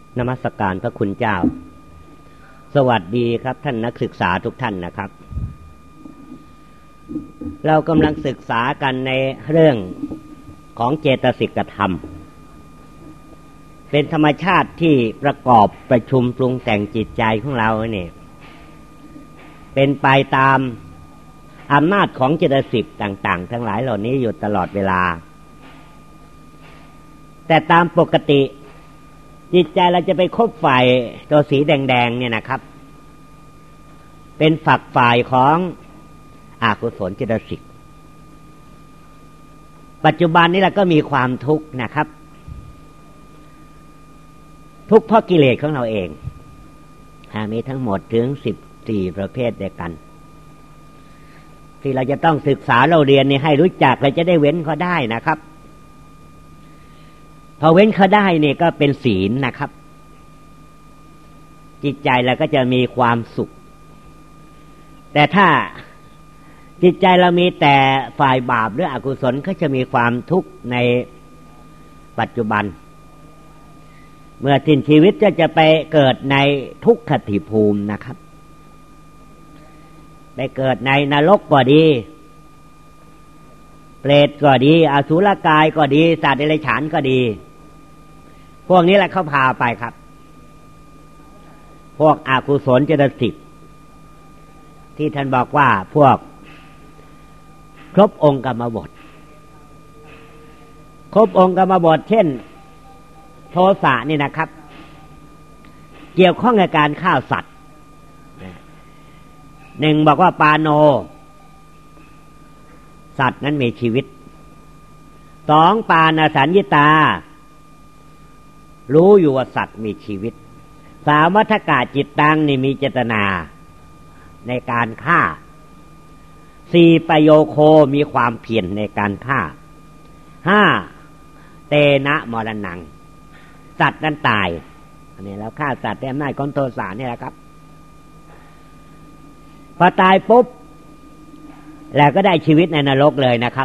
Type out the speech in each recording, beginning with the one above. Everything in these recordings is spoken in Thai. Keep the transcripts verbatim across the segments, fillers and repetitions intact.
นมัสการพระคุณเจ้าสวัสดีครับท่านนักศึกษาทุกท่านนะครับเรากำลังศึกษากันในเรื่องของเจตสิกธรรมเป็นธรรมชาติที่ประกอบประชุมปรุงแต่งจิตใจของเราเนี่ยเป็นไปตามอำนาจของเจตสิกต่างๆทั้งหลายเหล่านี้อยู่ตลอดเวลาแต่ตามปกติจิตใจเราจะไปคบฝ่ายตัวสีแดงๆเนี่ยนะครับเป็นฝักฝ่ายของอกุศลเจตสิกปัจจุบันนี้เราก็มีความทุกข์นะครับทุกข์เพราะกิเลสของเราเองมีทั้งหมดถึงสิบสี่ประเภทด้วยกันที่เราจะต้องศึกษาเราเรียนนี่ให้รู้จักเราจะได้เว้นเขาได้นะครับพอเว้นเขาได้เนี่ยก็เป็นศีลนะครับจิตใจเราก็จะมีความสุขแต่ถ้าจิตใจเรามีแต่ฝ่ายบาปหรืออกุศลก็จะมีความทุกข์ในปัจจุบันเมื่อสิ้นชีวิตจะจะไปเกิดในทุกขติภูมินะครับไปเกิดในนรกก็ดีเปรตก็ดีอสุรกายก็ดีสัตว์เดรัจฉานก็ดีพวกนี้แหละเขาพาไปครับพวกอกุศลเจตสิกที่ท่านบอกว่าพวกครบองค์กรรมบทครบองค์กรรมบทเช่นโทสะนี่นะครับเกี่ยวข้องกับการฆ่าสัตว์หนึ่งบอกว่าปาโนสัตว์นั้นมีชีวิตสองปานาสัญญิตารู้อยู่ว่าสัตว์มีชีวิตสามวัฏกะจิตตังนี่มีเจตนาในการฆ่าสี่ปโยโคมีความเพียรในการฆ่าห้าเตนะมรณังสัตว์นั้นตายอันนี้แล้วฆ่าสัตว์ด้วยอำนาจของโทสะนี่แหละครับพอตายปุ๊บแล้วก็ได้ชีวิตในนรกเลยนะครับ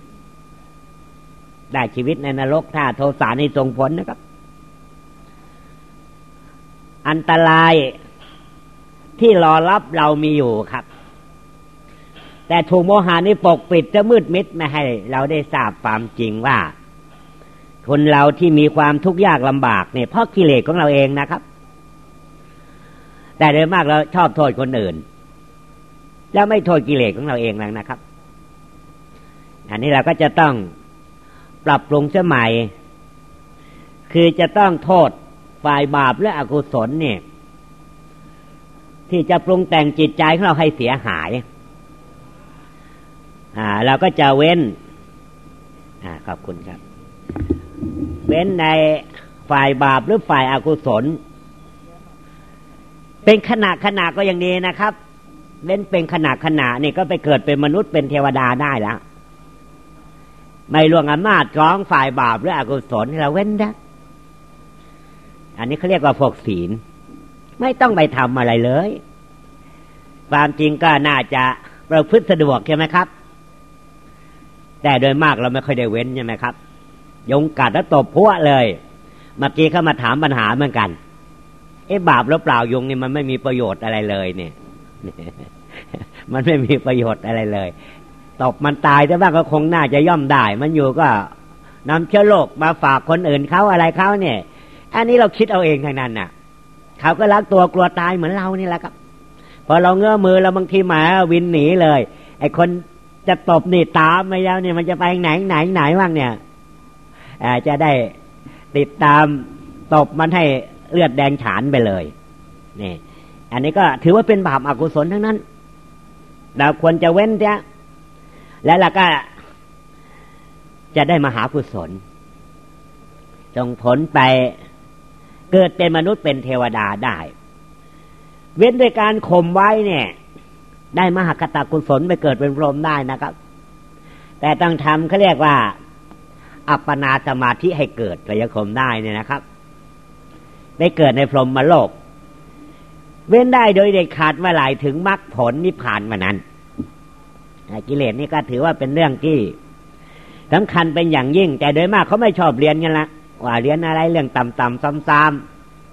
ได้ชีวิตในนรกถ้าโทสะนี่ส่งผลนะครับอันตรายที่รอรับเรามีอยู่ครับแต่ถูกโมหะนี่ปกปิดจะมืดมิดไม่ให้เราได้ทราบความจริงว่าคนเราที่มีความทุกข์ยากลำบากเนี่ยเพราะกิเลสของเราเองนะครับแต่โดยมากเราชอบโทษคนอื่นแล้วไม่โทษกิเลสของเราเองแล้วนะครับอันนี้เราก็จะต้องปรับปรุงเสียใหม่คือจะต้องโทษฝ่ายบาปและอกุศลเนี่ยที่จะปรุงแต่งจิตใจของเราให้เสียหายอ่าเราก็จะเว้นอ่าขอบคุณครับเว้นในฝ่ายบาปหรือฝ่ายอกุศลเป็นขณะขณะก็อย่างนี้นะครับเว้นเป็นขณะขณะนี่ก็ไปเกิดเป็นมนุษย์เป็นเทวดาได้แล้วไม่ล่วงอำนาจของฝ่ายบาปหรืออกุศลเราเว้นได้อันนี้เขาเรียกว่าพวกศีลไม่ต้องไปทำอะไรเลยความจริงก็น่าจะประพฤติสะดวกใช่ไหมครับแต่โดยมากเราไม่ค่อยได้เว้นใช่ไหมครับยุงกัดแล้วตบพวกเลยเมื่อกี้เขามาถามปัญหาเหมือนกันเอ๊ะบาปหรือเปล่ายุงนี่มันไม่มีประโยชน์อะไรเลยเนี่ยมันไม่มีประโยชน์อะไรเลยตบมันตายแต่ว่าก็คงน่าจะย่อมได้มันอยู่ก็นำเชื้อโรคมาฝากคนอื่นเขาอะไรเขาเนี่ยอันนี้เราคิดเอาเองทางนั้นน่ะเขาก็รักตัวกลัวตายเหมือนเรานี่แหละครับพอเราเงื้อมือเราบางทีหมาวินหนีเลยไอ้คนจะตบนี่ตามไปแล้วเนี่ยมันจะไปไหนไหนไหนบ้างเนี่ยจะได้ติดตามตบมันให้เลือดแดงฉานไปเลยนี่อันนี้ก็ถือว่าเป็นบาปอกุศลทั้งนั้นเราควรจะเว้นเสียแล้วเราก็จะได้มหากุศลส่งผลไปเกิดเป็นมนุษย์เป็นเทวดาได้เว้นด้วยการข่มไว้เนี่ยได้มหากตกุศลไปเกิดเป็นพรหมได้นะครับแต่ต้องทำเขาเรียกว่าอัปปนาสมาธิให้เกิดถึงจะข่มได้เนี่ยนะครับได้เกิดในพรหมโลกเว้นได้โดยเด็ดขาดเมื่อไหร่ถึงมรรคผลนิพพานวันนั้นกิเลสนี่ก็ถือว่าเป็นเรื่องที่สำคัญเป็นอย่างยิ่งแต่โดยมากเขาไม่ชอบเรียนกันละว่าเรียนอะไรเรื่องต่ำๆซ้ำ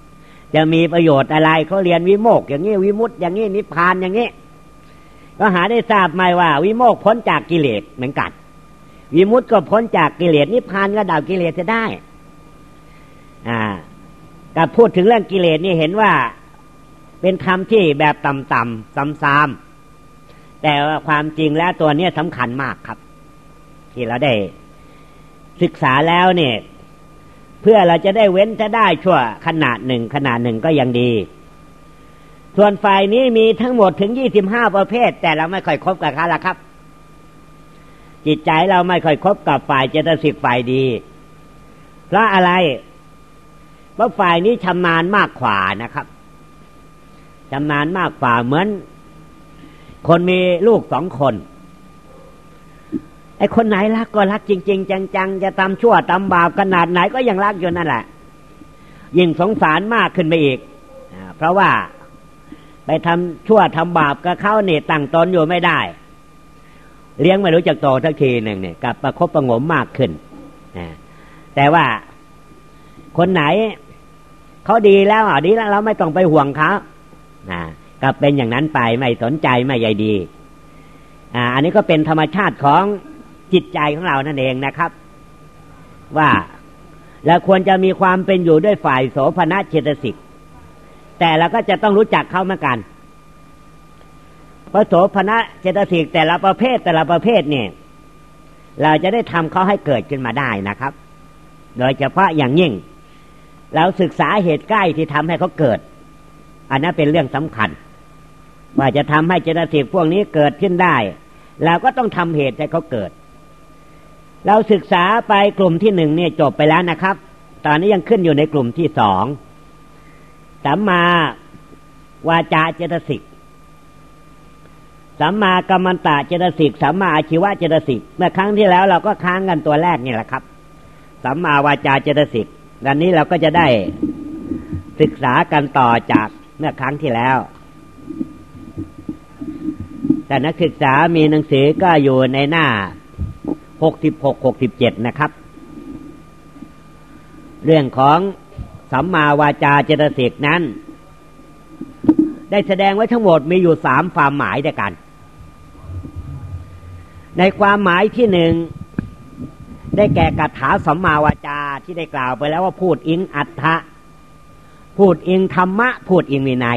จะมีประโยชน์อะไรเขาเรียนวิโมกข์อย่างนี้วิมุตติอย่างนี้นิพพานอย่างนี้ก็หาได้ทราบไหมว่าวิโมกข์พ้นจากกิเลสเหมือนกันวิมุตติก็พ้นจากกิเลสนิพพานก็ดับกิเลสจะได้อ่าการพูดถึงเรื่องกิเลสนี่เห็นว่าเป็นคำที่แบบต่ำๆซ้ำๆแต่ว่าความจริงแล้วตัวนี้สำคัญมากครับที่เราได้ศึกษาแล้วเนี่ยเพื่อเราจะได้เว้นจะได้ชั่วขนาดหนึ่งขนาดหนึ่งก็ยังดีส่วนฝ่ายนี้มีทั้งหมดถึงยี่สิบห้าประเภทแต่เราไม่ค่อยคบกับเขาละครับจิตใจเราไม่ค่อยคบกับฝ่ายเจตสิกฝ่ายดีเพราะอะไรเพราะฝ่ายนี้ชำนาญมากกว่านะครับชำนาญมากกว่าเหมือนคนมีลูกสองคนไอ้คนไหนรักก็รักจริงๆจังๆจะทำชั่วทำบาปขนาดไหนก็ยังรักอยู่นั่นแหละยิ่งสงสารมากขึ้นไปอีกเพราะว่าไปทำชั่วทำบาปกับเขาเนี่ยตั้งตนอยู่ไม่ได้เลี้ยงไม่รู้จักโตสักทีหนึ่งเนี่ยกลับประคบประหงมมากขึ้นแต่ว่าคนไหนเขาดีแล้วอ่ะดีแล้วเราไม่ต้องไปห่วงเขากลับเป็นอย่างนั้นไปไม่สนใจไม่ใยดีอ่าอันนี้ก็เป็นธรรมชาติของจิตใจของเรานั่นเองนะครับว่าเราควรจะมีความเป็นอยู่ด้วยฝ่ายโสภณเจตสิกแต่เราก็จะต้องรู้จักเขาเหมือนกันเพราะโสภณเจตสิกแต่ละประเภทแต่ละประเภทเนี่ยเราจะได้ทำเขาให้เกิดขึ้นมาได้นะครับโดยเฉพาะอย่างยิ่งเราศึกษาเหตุใกล้ที่ทำให้เขาเกิดอันนั้นเป็นเรื่องสำคัญว่าจะทำให้เจตสิกพวกนี้เกิดขึ้นได้เราก็ต้องทำเหตุให้เขาเกิดเราศึกษาไปกลุ่มที่หนึ่งเนี่ยจบไปแล้วนะครับตอนนี้ยังขึ้นอยู่ในกลุ่มที่สองสัมมาวาจาเจตสิกสัมมากัมมันตะเจตสิกสัมมาอาชีวะเจตสิกเมื่อครั้งที่แล้วเราก็ค้างกันตัวแรกนี่แหละครับสัมมาวาจาเจตสิกดังนี้เราก็จะได้ศึกษากันต่อจากเมื่อครั้งที่แล้วแต่นักศึกษามีหนังสือก็อยู่ในหน้าหกสิบหก หกสิบเจ็ดนะครับเรื่องของสัมมาวาจาเจตสิกนั้นได้แสดงไว้ทั้งหมดมีอยู่สามความหมายด้วยกันในความหมายที่หนึ่งได้แก่คาถาสัมมาวาจาที่ได้กล่าวไปแล้วว่าพูดอิงอัตถะพูดอิงธรรมะพูดอิงวินัย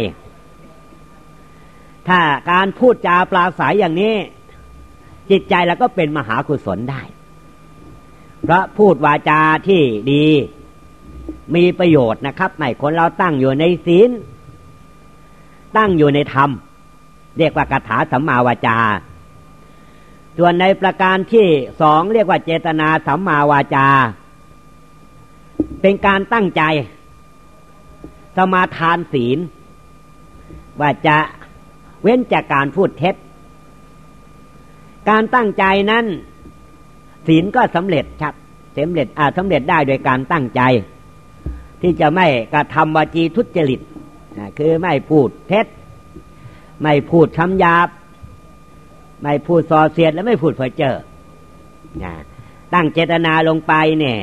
ถ้าการพูดจาปราศัยอย่างนี้จิตใจเราก็เป็นมหากุศลได้เพราะพูดวาจาที่ดีมีประโยชน์นะครับให้คนเราตั้งอยู่ในศีลตั้งอยู่ในธรรมเรียกว่าคาถาสัมมาวาจาส่วนในประการที่สองเรียกว่าเจตนาสัมมาวาจาเป็นการตั้งใจสมาทานศีลว่าจะเว้นจากการพูดเท็จการตั้งใจนั้นศีลก็สำเร็จครับสำเร็จอ่าสำเร็จได้โดยการตั้งใจที่จะไม่กระทำวจีทุจริตคือไม่พูดเท็จไม่พูดคำหยาบไม่พูดส่อเสียดและไม่พูดเพ้อเจ้อตั้งเจตนาลงไปเนี่ย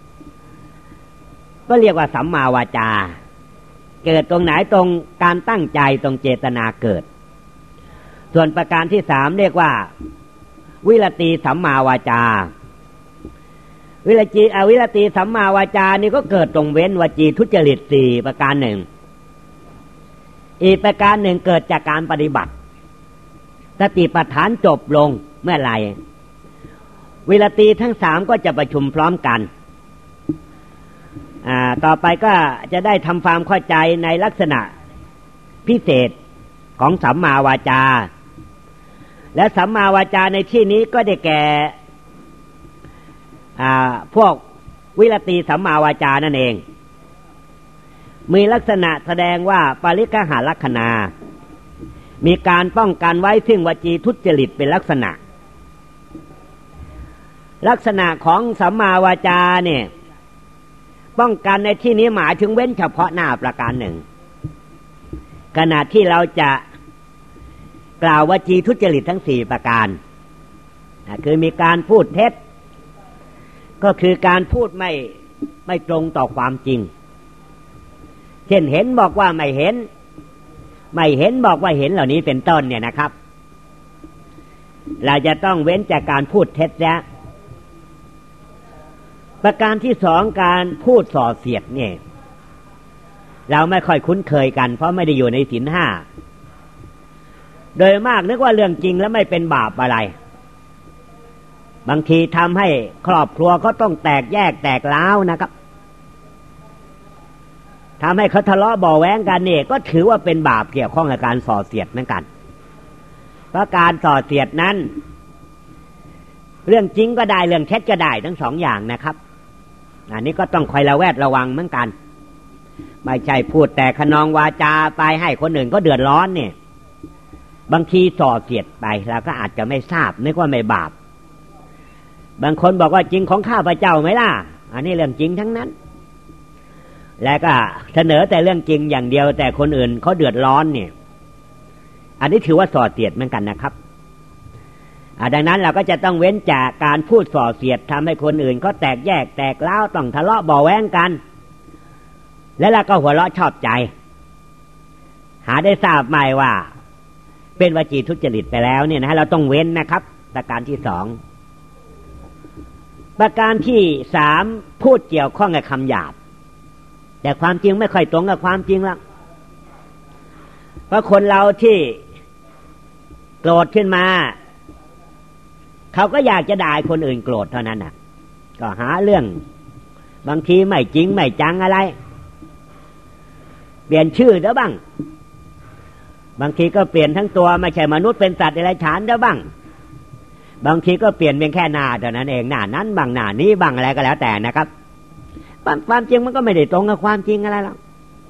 ก็เรียกว่าสัมมาวาจาเกิดตรงไหนตรงการตั้งใจตรงเจตนาเกิดส่วนประการที่สามเรียกว่าวิรติสัมมาวาจาวิรติอวิรติสัมมาวาจานี่ก็เกิดตรงเว้นวจีทุจริตสี่ประการหนึ่งอีกประการหนึ่งเกิดจากการปฏิบัติสติปัฏฐานจบลงเมื่อไหร่วิรติทั้งสามก็จะประชุมพร้อมกันอ่าต่อไปก็จะได้ทำความเข้าใจในลักษณะพิเศษของสัมมาวาจาและสัมมาวาจาในที่นี้ก็ได้แก่อ่าพวกวิรติสัมมาวาจานั่นเองมีลักษณะแสดงว่าปริฆหลักขณามีการป้องกันไว้ซึ่งวจีทุจริตเป็นลักษณะลักษณะของสัมมาวาจาเนี่ยป้องกันในที่นี้หมายถึงเว้นเฉพาะหน้าประการหนึ่งขณะที่เราจะกล่าววจีทุจริตทั้งสี่ประการคือมีการพูดเท็จก็คือการพูดไม่ไม่ตรงต่อความจริงเช่นเห็นบอกว่าไม่เห็นไม่เห็นบอกว่าเห็นเหล่านี้เป็นต้นเนี่ยนะครับเราจะต้องเว้นจากการพูดเท็จแล้วประการที่สองการพูดส่อเสียดเนี่ยเราไม่ค่อยคุ้นเคยกันเพราะไม่ได้อยู่ในศีลห้าโดยมากนึกว่าเรื่องจริงแล้วไม่เป็นบาปอะไรบางทีทำให้ครอบครัวเขาต้องแตกแยกแตกร้าวนะครับทำให้เขาทะเลาะเบาะแว้งกันเนี่ยก็ถือว่าเป็นบาปเกี่ยวข้องกับการส่อเสียดเหมือนกันเพราะการส่อเสียดนั้นเรื่องจริงก็ได้เรื่องเท็จก็ได้ทั้งสองอย่างนะครับอันนี้ก็ต้องคอยระแวดระวังเหมือนกันไม่ใช่พูดแต่ขนองวาจาไปให้คนอื่นก็เดือดร้อนเนี่ยบางทีส่อเสียดไปเราก็อาจจะไม่ทราบนึกว่าไม่บาปบางคนบอกว่าจริงของข้าพเจ้าไหมล่ะอันนี้เรื่องจริงทั้งนั้นแล้วก็เสนอแต่เรื่องจริงอย่างเดียวแต่คนอื่นเขาเดือดร้อนเนี่ยอันนี้ถือว่าส่อเสียดเหมือนกันนะครับดังนั้นเราก็จะต้องเว้นจากการพูดส่อเสียดทำให้คนอื่นเขาแตกแยกแตกร้าวต้องทะเลาะเบาะแว้งกันแล้วเราก็หัวเราะชอบใจหาได้ทราบไหมว่าเป็นวจีทุจริตไปแล้วเนี่ยนะเราต้องเว้นนะครับประการที่สองประการที่สามพูดเกี่ยวข้องกับคำหยาบแต่ความจริงไม่ค่อยตรงกับความจริงแล้วเพราะคนเราที่โกรธขึ้นมาเขาก็อยากจะด่าคนอื่นโกรธเท่านั้นน่ะก็หาเรื่องบางทีไม่จริงไม่จังอะไรเปลี่ยนชื่อเด้อบ้างบางทีก็เปลี่ยนทั้งตัวไม่ใช่มนุษย์เป็นสัตว์อะไรฉานเด้อบ้างบางทีก็เปลี่ยนเพียงแค่หน้าเท่านั้นเองหน้านั้นบางหน้านี้บางอะไรก็แล้วแต่นะครับความจริงมันก็ไม่ได้ตรงกับความจริงอะไรหรอก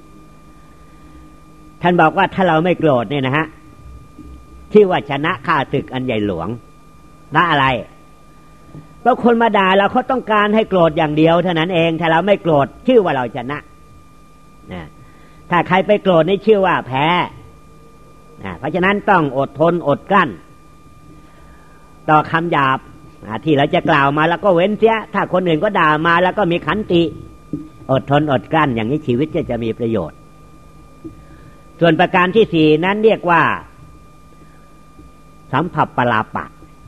ท่านบอกว่าถ้าเราไม่โกรธเนี่ยนะฮะชื่อว่าชนะข้าศึกอันใหญ่หลวงละอะไรเพราะคนมาด่าเราเขาต้องการให้โกรธอย่างเดียวเท่านั้นเองถ้าเราไม่โกรธชื่อว่าเราชนะนะถ้าใครไปโกรธนี่ชื่อว่าแพ้นะเพราะฉะนั้นต้องอดทนอดกลั้นต่อคำหยาบที่เราจะกล่าวมาแล้วก็เว้นเสียถ้าคนอื่นก็ด่ามาแล้วก็มีขันติอดทนอดกลั้นอย่างนี้ชีวิตจะจะมีประโยชน์ส่วนประการที่สี่นั้นเรียกว่าสัมผัสปลาปะ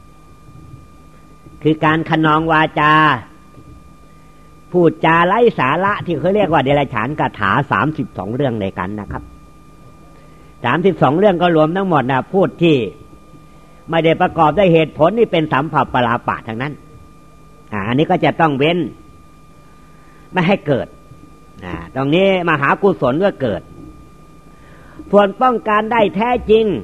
คือการขนองวาจาพูดจาไร้สาระที่เขาเรียกว่าเดรัจฉานคาถาสามสิบสองเรื่องในกันนะครับสามสิบสองเรื่องก็รวมทั้งหมดนะพูดที่ไม่ได้ประกอบด้วยเหตุผลนี่เป็นสัมผัสปลาปะทั้งนั้นอ่าอันนี้ก็จะต้องเว้นไม่ให้เกิดอ่าตรงนี้มหากุศลก็เกิดส่วนป้องกันได้แท้จริง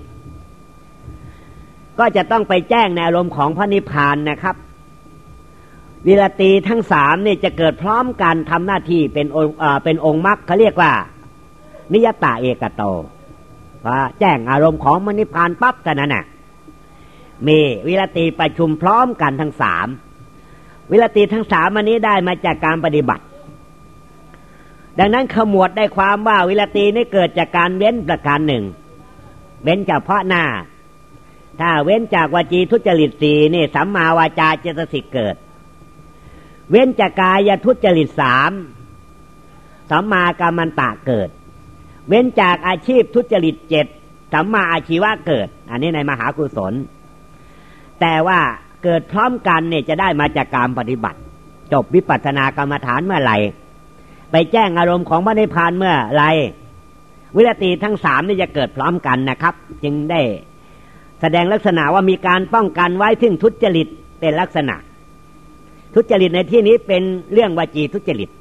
ก็จะต้องไปแจ้งในอารมณ์ของพระนิพพานนะครับวิรติทั้งสามนี่จะเกิดพร้อมกันทำหน้าที่เป็นองค์เป็นองค์มรรคเขาเรียกว่านิยตาเอกโตพอแจ้งอารมณ์ของพระนิพพานปั๊บแต่นั้นน่ะมีวิรติประชุมพร้อมกันทั้งสามวิรติทั้งสามอันนี้ได้มาจากการปฏิบัติดังนั้นขมวดได้ความว่าวิรตินี้เกิดจากการเว้นประการหนึ่งเว้นเฉพาะหน้าถ้าเว้นจากวจีทุจริตสี่นี่สัมมาวาจาเจตสิกเกิดเว้นจากกายทุจริตสามสัมมากัมมันตะเกิดเว้นจากอาชีพทุจริตเจ็ดสัมมาอาชีวะเกิดอันนี้ในมหากุศลแต่ว่าเกิดพร้อมกันเนี่ยจะได้มาจากการปฏิบัติจบวิปัสสนากรรมฐานเมื่อไหร่ไปแจ้งอารมณ์ของพระนิพพานเมื่อไหร่วิรติทั้งสามนี่จะเกิดพร้อมกันนะครับจึงได้แสดงลักษณะว่ามีการป้องกันไว้ถึงทุจริตเป็นลักษณะทุจริตในที่นี้เป็นเรื่องวจีทุจริต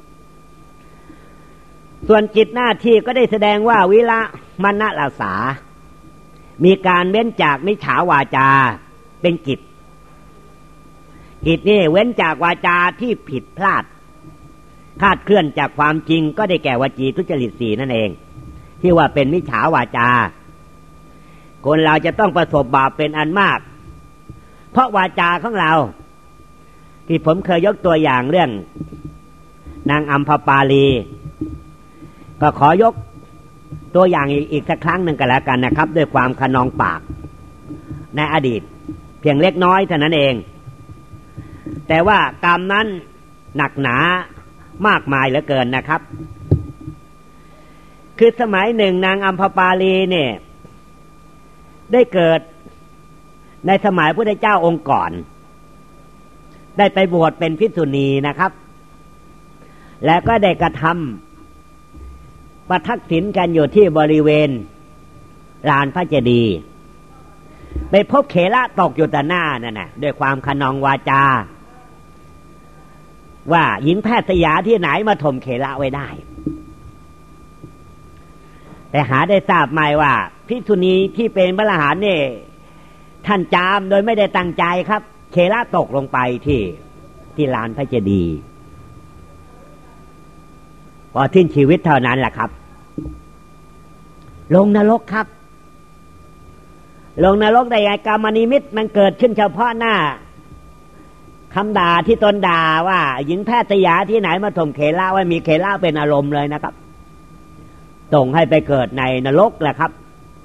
ส่วนจิตหน้าที่ก็ได้แสดงว่าวิระมณลาสามีการเว้นจากมิจฉาวาจาเป็นกิจกิจนี่เว้นจากวาจาที่ผิดพลาดคลาดเคลื่อนจากความจริงก็ได้แก่วจีทุจริตสี่นั่นเองที่ว่าเป็นมิจฉาวาจาคนเราจะต้องประสบบาปเป็นอันมากเพราะวาจาของเราที่ผมเคยยกตัวอย่างเรื่องนางอัมพปาลีก็ขอยกตัวอย่างอีกสักครั้งหนึ่งกันแล้วกันนะครับด้วยความขนองปากในอดีตเพียงเล็กน้อยเท่านั้นเองแต่ว่ากรรมนั้นน หนักหนามากมายเหลือเกินนะครับคือสมัยหนึ่งนางอัมพปาลีเนี่ยได้เกิดในสมัยพระพุทธเจ้าองค์ก่อนได้ไปบวชเป็นภิกษุณีนะครับแล้วก็ได้กระทำประทักษิณกันอยู่ที่บริเวณลานพระเจดีย์ไปพบเขละตกอยู่ต่อหน้านั่นน่ะด้วยความขนองวาจาว่าหญิงแพทย์สยาที่ไหนมาถ่มเขละไว้ได้แต่หาได้ทราบไหมว่าภิกษุณีที่เป็นพระอรหันต์นี่ท่านจามโดยไม่ได้ตั้งใจครับเขละตกลงไปที่ที่ลานพระเจดีย์พอทิ้งชีวิตเท่านั้นแหละครับลงนรกครับลงนรกได้ไงกรรมนิมิตมันเกิดขึ้นเฉพาะหน้าคำด่าที่ตนด่าว่าหญิงแพทย์สยาที่ไหนมาถ่มเขละไว้มีเขละเป็นอารมณ์เลยนะครับส่งให้ไปเกิดในนรกแหละครับ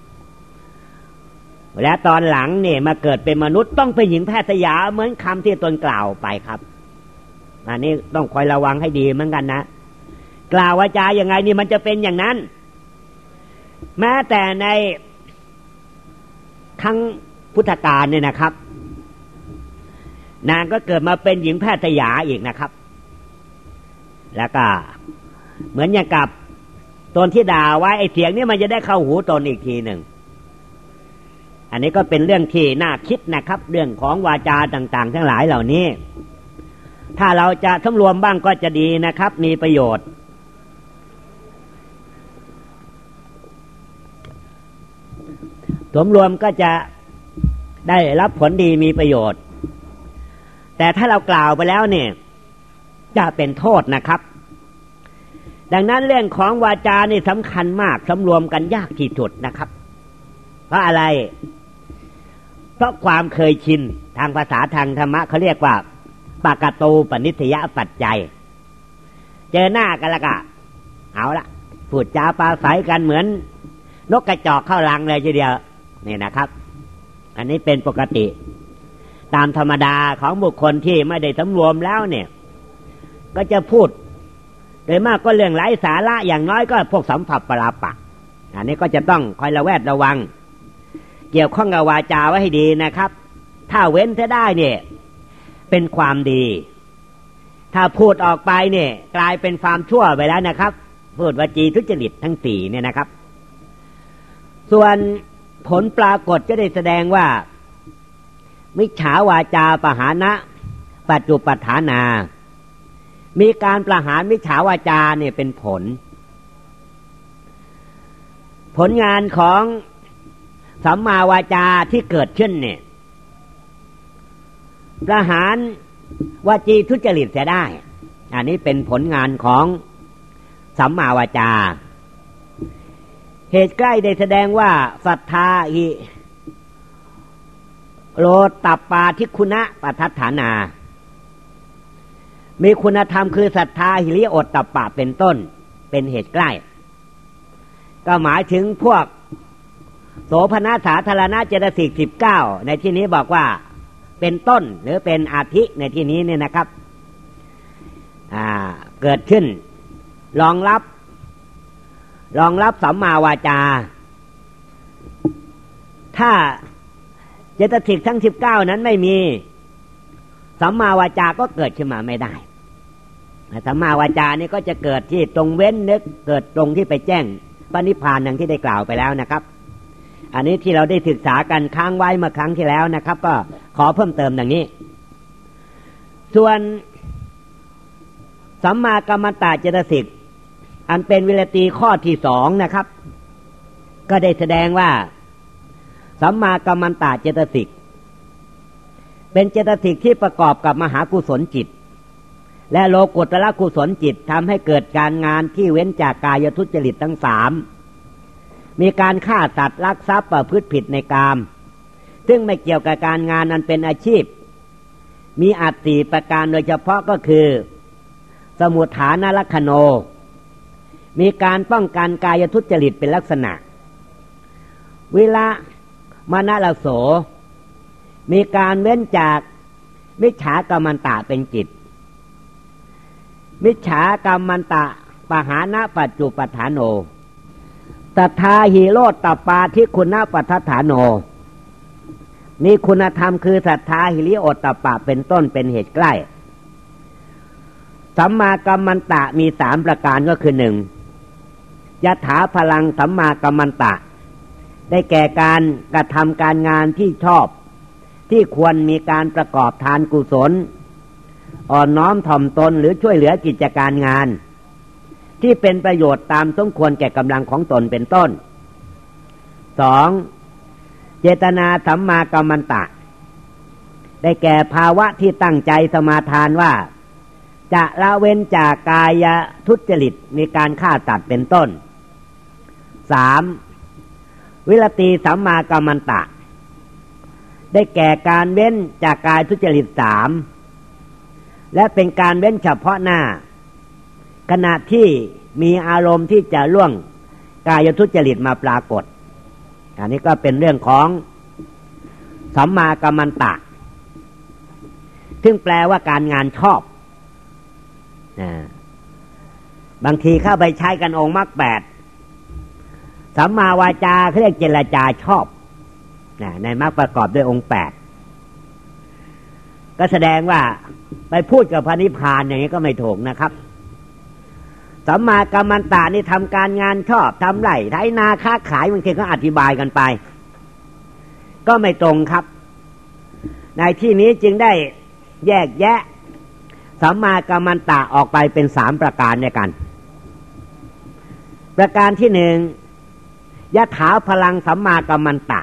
และตอนหลังเนี่ยมาเกิดเป็นมนุษย์ต้องเป็นหญิงแพทย์สยาเหมือนคำที่ตนกล่าวไปครับอันนี้ต้องคอยระวังให้ดีเหมือนกันนะกล่าววาจาอย่างไงนี่มันจะเป็นอย่างนั้นแม้แต่ในครั้งพุทธกาลเนี่ยนะครับนางก็เกิดมาเป็นหญิงแพทย์สยาอีกนะครับแล้วก็เหมือนอย่างกับตนที่ด่าไว้ไอ้เสียงนี่มันจะได้เข้าหูตนอีกทีหนึ่งอันนี้ก็เป็นเรื่องที่น่าคิดนะครับเรื่องของวาจาต่างๆทั้งหลายเหล่านี้ถ้าเราจะสำรวมบ้างก็จะดีนะครับมีประโยชน์สมรวมก็จะได้รับผลดีมีประโยชน์แต่ถ้าเรากล่าวไปแล้วเนี่ยจะเป็นโทษนะครับดังนั้นเรื่องของวาจานี่สำคัญมากสำรวมกันยากที่สุดนะครับเพราะอะไรเพราะความเคยชินทางภาษาทางธรรมะเขาเรียกว่าปากตูปนิสยปัจจัยเจอหน้ากันแล้วก็เอาละพูดจาปราศัยกันเหมือนนกกระจอกเข้ารังเลยทีเดียวนี่นะครับอันนี้เป็นปกติตามธรรมดาของบุคคลที่ไม่ได้สำรวมแล้วเนี่ยก็จะพูดโดยมากก็เรื่องไร้สาระอย่างน้อยก็พวกสัมผัสปราปะอันนี้ก็จะต้องคอยระแวดระวังเกี่ยวข้องกับวาจาไว้ให้ดีนะครับถ้าเว้นจะได้เนี่ยเป็นความดีถ้าพูดออกไปเนี่ยกลายเป็นความชั่วไปแล้วนะครับพูดวจีทุจริตทั้งสี่เนี่ยนะครับส่วนผลปรากฏจะได้แสดงว่ามิจฉาวาจาปหานะปัจจุปัฏฐานามีการประหารมิจฉาวาจาเนี่ยเป็นผลผลงานของสัมมาวาจาที่เกิดขึ้นเนี่ยประหารวจีทุจริตเสียได้อันนี้เป็นผลงานของสัมมาวาจาเหตุใกล้ได้แสดงว่าศรัทธาหิโลตัปปาทิคุณะปัฏฐฐานามีคุณธรรมคือศรัทธาหิริโอตตัปปะเป็นต้นเป็นเหตุใกล้ก็หมายถึงพวกโสภณสาธารณเจตสิกสิบเก้าในที่นี้บอกว่าเป็นต้นหรือเป็นอาทิในที่นี้เนี่ยนะครับอ่าเกิดขึ้นรองรับรองรับสัมมาวาจาถ้าเจตสิกทั้งสิบเก้านั้นไม่มีสัมมาวาจาก็เกิดขึ้นมาไม่ได้สัมมาวาจานี่ก็จะเกิดที่ตรงเว้นนึกเกิดตรงที่ไปแจ้งปณิพพานดังที่ได้กล่าวไปแล้วนะครับอันนี้ที่เราได้ศึกษากันค้างไว้เมื่อครั้งที่แล้วนะครับก็ขอเพิ่มเติมดังนี้ส่วนสัมมากัมมันตเจตสิกอันเป็นวิรติข้อที่สองนะครับก็ได้แสดงว่าสัมมากัมมันตเจตสิกเป็นเจตสิกที่ประกอบกับมหากุศลจิตและโลกุตระกุศลจิตทำให้เกิดการงานที่เว้นจากกายทุจริตทั้งสามมีการฆ่าสัตว์ลักทรัพย์ประพฤติผิดในกามซึ่งไม่เกี่ยวกับการงานนั้นเป็นอาชีพมีอัตติประการโดยเฉพาะก็คือสมุฏฐานลักขโนมีการป้องกันกายทุจริตเป็นลักษณะวิละมณลโสมีการเว้นจากมิจฉากัมมันตะเป็นจิตมิจฉากัมมันตะปหานะปัจจุปัฏฐานโนศรัทธาหิโรตตปาทิคุณปัฏฐานโนมีคุณธรรมคือศรัทธาหิริโอตตปะเป็นต้นเป็นเหตุใกล้สัมมากัมมันตะมีสามประการก็คือหนึ่งยถาพลังสัมมากัมมันตะได้แก่การกระทำการงานที่ชอบที่ควรมีการประกอบทานกุศลอ่อนน้อมถ่อมตนหรือช่วยเหลือกิจการงานที่เป็นประโยชน์ตามสมควรแก่กำลังของตนเป็นต้นสองเจตนาสัมมากัมมันตะได้แก่ภาวะที่ตั้งใจสมาทานว่าจะละเว้นจากกายทุจริตมีการฆ่าสัตว์เป็นต้นสามวิรติสัมมากัมมันตะได้แก่การเว้นจากกายทุจริตสามและเป็นการเว้นเฉพาะหน้าขณะที่มีอารมณ์ที่จะล่วงกายทุจริตมาปรากฏอันนี้ก็เป็นเรื่องของสัมมากัมมันตะซึ่งแปลว่าการงานชอบนะบางทีเข้าไปใช้กันองค์มรรคแปดสัมมาวาจาเขาเรียกเจรจาชอบนะในมรรคประกอบด้วยองค์แปดก็แสดงว่าไปพูดกับพระนิพพานอย่างนี้ก็ไม่ถูกนะครับสัมมากัมมันตะนี่ทำการงานชอบทำไร่ไถนาค้าขายบางทีก็อธิบายกันไปก็ไม่ตรงครับในที่นี้จึงได้แยกแยะสัมมากัมมันตะออกไปเป็นสามประการด้วยกันประการที่หนึ่งยถาพลังสัมมากัมมันตะ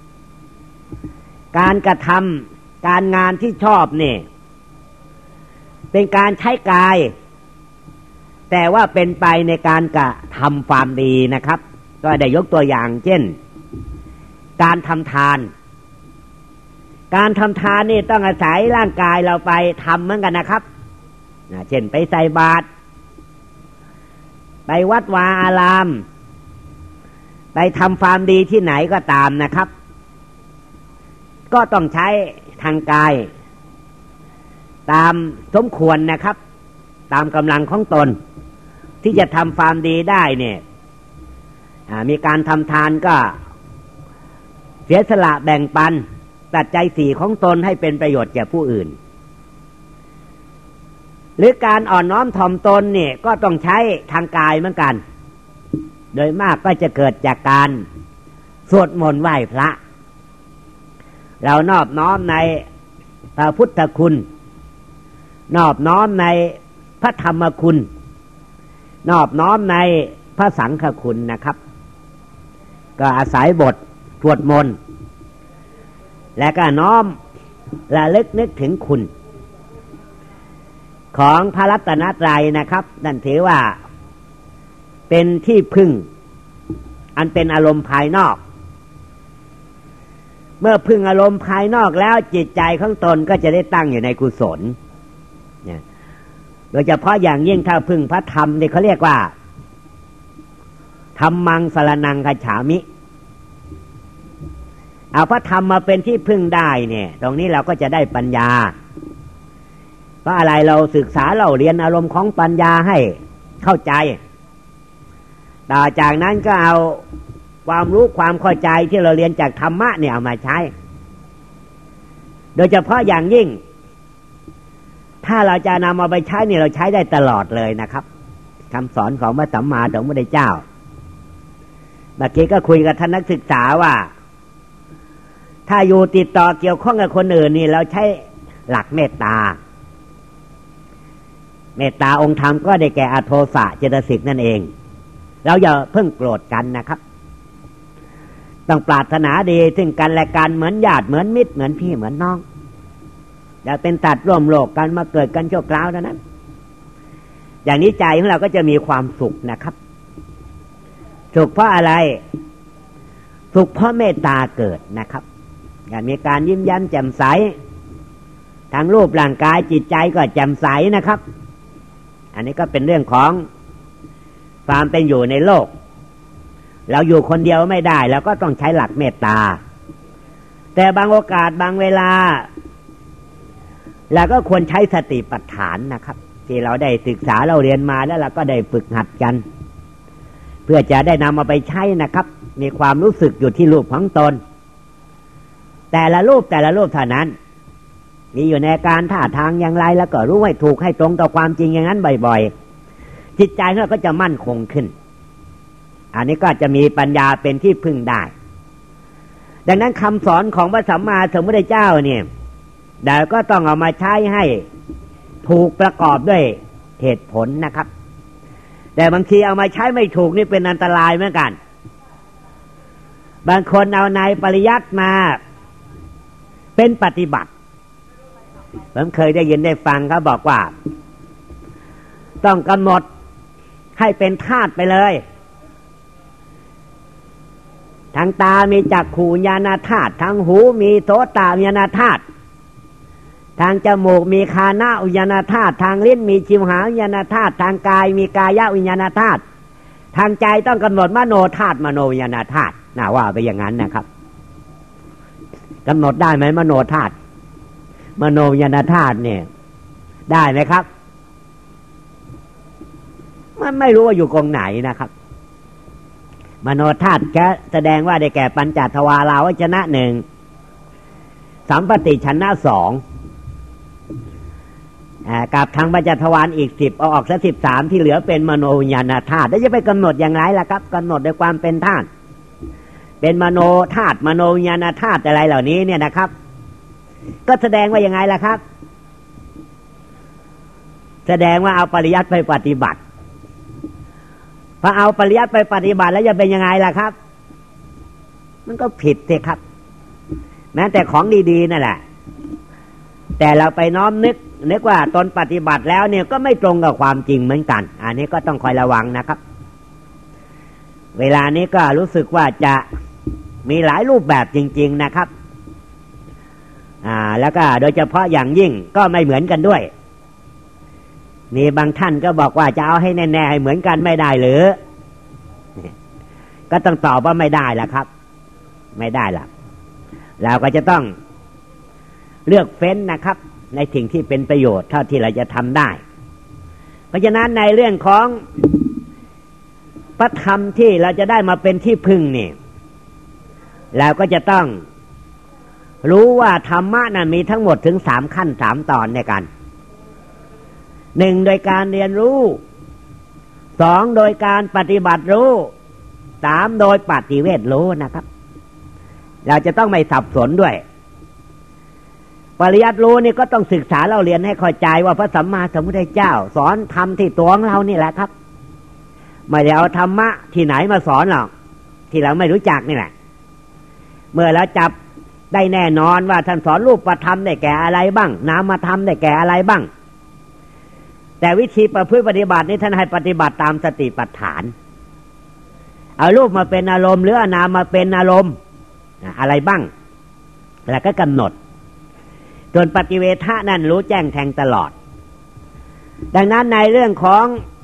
การกระทำการงานที่ชอบนี่เป็นการใช้กายแต่ว่าเป็นไปในการกระทำความดีนะครับก็ได้ยกตัวอย่างเช่นการทำทานการทำทานนี่ต้องอาศัยร่างกายเราไปทำเหมือนกันนะครับเช่นไปใส่บาตรไปวัดวาอารามไปทำความดีที่ไหนก็ตามนะครับก็ต้องใช้ทางกายตามสมควรนะครับตามกำลังของตนที่จะทำความดีได้เนี่ยมีการทำทานก็เสียสละแบ่งปันตัดใจสี่ของตนให้เป็นประโยชน์แก่ผู้อื่นหรือการอ่อนน้อมถ่อมตนเนี่ยก็ต้องใช้ทางกายเหมือนกันโดยมากก็จะเกิดจากการสวดมนต์ไหว้พระเรานอบน้อมในพระพุทธคุณนอบน้อมในพระธรรมคุณนอบน้อมในพระสังฆคุณนะครับก็อาศัยบทสวดมนต์และก็น้อมระลึกนึกถึงคุณของพระรัตนตรัยนะครับนั่นถือว่าเป็นที่พึ่งอันเป็นอารมณ์ภายนอกเมื่อพึ่งอารมณ์ภายนอกแล้วจิตใจของตนก็จะได้ตั้งอยู่ในกุศลเนี่ยโดยเฉพาะอย่างยิ่งถ้าพึ่งพระธรรมนี่เขาเรียกว่าธัมมังสรณังคัจฉามิเอาพระธรรมมาเป็นที่พึ่งได้เนี่ยตรงนี้เราก็จะได้ปัญญาเพราะอะไรเราศึกษาเราเรียนอารมณ์ของปัญญาให้เข้าใจต่อจากนั้นก็เอาความรู้ความเข้าใจที่เราเรียนจากธรรมะเนี่ยเอามาใช้โดยเฉพาะอย่างยิ่งถ้าเราจะนำเอาไปใช้เนี่ยเราใช้ได้ตลอดเลยนะครับคำสอนของพระสัมมาสัมพุทธเจ้าเมื่อกี้ก็คุยกับท่านนักศึกษาว่าถ้าอยู่ติดต่อเกี่ยวข้องกับคนอื่นนี่เราใช้หลักเมตตาเมตตาองค์ธรรมก็ได้แก่อโทสะเจตสิกนั่นเองเราอย่าเพิ่งโกรธกันนะครับต้องปรารถนาดีซึ่งกันและกันเหมือนญาติเหมือนมิตรเหมือนพี่เหมือนน้องอย่าเป็นตัดร่วมโลกกันมาเกิดกันชั่วคราวเท่านั้นอย่างนี้ใจของเราก็จะมีความสุขนะครับสุขเพราะอะไรสุขเพราะเมตตาเกิดนะครับอยากมีการยิ้มแย้มแจ่มใสทางรูปร่างกายจิตใจก็แจ่มใสนะครับอันนี้ก็เป็นเรื่องของความเป็นอยู่ในโลกเราอยู่คนเดียวไม่ได้เราก็ต้องใช้หลักเมตตาแต่บางโอกาสบางเวลาเราก็ควรใช้สติปัฏฐานนะครับที่เราได้ศึกษาเราเรียนมาแล้วเราก็ได้ฝึกหัดกันพื่อจะได้นำมาไปใช้นะครับมีความรู้สึกอยู่ที่รูปของตนแต่ละรูปแต่ละรูปเท่านั้นมีอยู่ในการท่าทางอย่างไรแล้วก็รู้ให้ถูกให้ตรงต่อความจริงอย่างนั้นบ่อยๆจิตใจของเราก็จะมั่นคงขึ้นอันนี้ก็จะมีปัญญาเป็นที่พึ่งได้ดังนั้นคำสอนของพระสัมมาสัมพุทธเจ้าเนี่ยเราก็ต้องเอามาใช้ให้ถูกประกอบด้วยเหตุผลนะครับแต่บางทีเอามาใช้ไม่ถูกนี่เป็นอันตรายเหมือนกันบางคนเอาในปริยัติมาเป็นปฏิบัติผมเคยได้ยินได้ฟังเขาบอกว่าต้องกำหนดให้เป็นธาตุไปเลยทางตามีจักขุญาณธาตุทางหูมีโสตวิญญาณธาตุทางจมูกมีคานะวิญญาณธาตุทางลิ้นมีชิวหาวิญญาณธาตุทางกายมีกายวิญญาณธาตุทางใจต้องกำหนดมโนธาตุมโนวิญญาณธาตุน่าว่าไปอย่างนั้นนะครับกำหนดได้ไหมมโนธาตุมโนวิญญาณธาตุเนี่ยได้ไหมครับมันไม่รู้ว่าอยู่กองไหนนะครับมโนธาตุก็แสดงว่าได้แก่ปัญจทวาราวจนะหนึ่งสัมปติชนะสองกับทางปัญจทวารอีกสิบเอาออกซะสิบสามที่เหลือเป็นมโนวิญญาณธาตุแล้วจะไปกำหนดอย่างไรล่ะครับกำหนดด้วยความเป็นธาตุเป็นมโนธาตุมโนวิญญาณธาตุอะไรเหล่านี้เนี่ยนะครับก็แสดงว่ายังไงล่ะครับแสดงว่าเอาปริยัติไปปฏิบัติพอเอาปริยัติไปปฏิบัติแล้วจะเป็นยังไงล่ะครับมันก็ผิดสิครับแม้แต่ของดีๆนั่นแหละแต่เราไปน้อมนึกนึกว่าตนปฏิบัติแล้วเนี่ยก็ไม่ตรงกับความจริงเหมือนกันอันนี้ก็ต้องคอยระวังนะครับเวลานี้ก็รู้สึกว่าจะมีหลายรูปแบบจริงๆนะครับอ่าแล้วก็โดยเฉพาะอย่างยิ่งก็ไม่เหมือนกันด้วยมีบางท่านก็บอกว่าจะเอาให้แน่ๆให้เหมือนกันไม่ได้หรือก็ต้องตอบว่าไม่ได้ล่ะครับไม่ได้ล่ะเราก็จะต้องเลือกเฟ้นนะครับในสิ่งที่เป็นประโยชน์เท่าที่เราจะทำได้เพราะฉะนั้นในเรื่องของพระธรรมที่เราจะได้มาเป็นที่พึ่งนี่เราก็จะต้องรู้ว่าธรรมะนั้นมีทั้งหมดถึงสามขั้นสามตอนในกันหนึ่งโดยการเรียนรู้สองโดยการปฏิบัติรู้สามโดยปฏิเวทรู้นะครับเราจะต้องไม่สับสนด้วยปริยัติรู้นี่ก็ต้องศึกษาเราเรียนให้เข้าใจว่าพระสัมมาสัมพุทธเจ้าสอนธรรมที่ตัวของเรานี่แหละครับไม่ได้เอาธรรมะที่ไหนมาสอนหรอกที่เราไม่รู้จักนี่แหละเมื่อเราจับได้แน่นอนว่าท่านสอนรูปธรรมได้แก่อะไรบ้างนามธรรมได้แก่อะไรบ้างแต่วิธีประพฤติปฏิบัตินี้ท่านให้ปฏิบัติตามสติปัฏฐานเอารูปมาเป็นอารมณ์หรือเอานามมาเป็นอารมณ์อะไรบ้างแล้วก็กำหนดจนปฏิเวทะนั่นรู้แจ้งแทงตลอดดังนั้นในเรื่องของ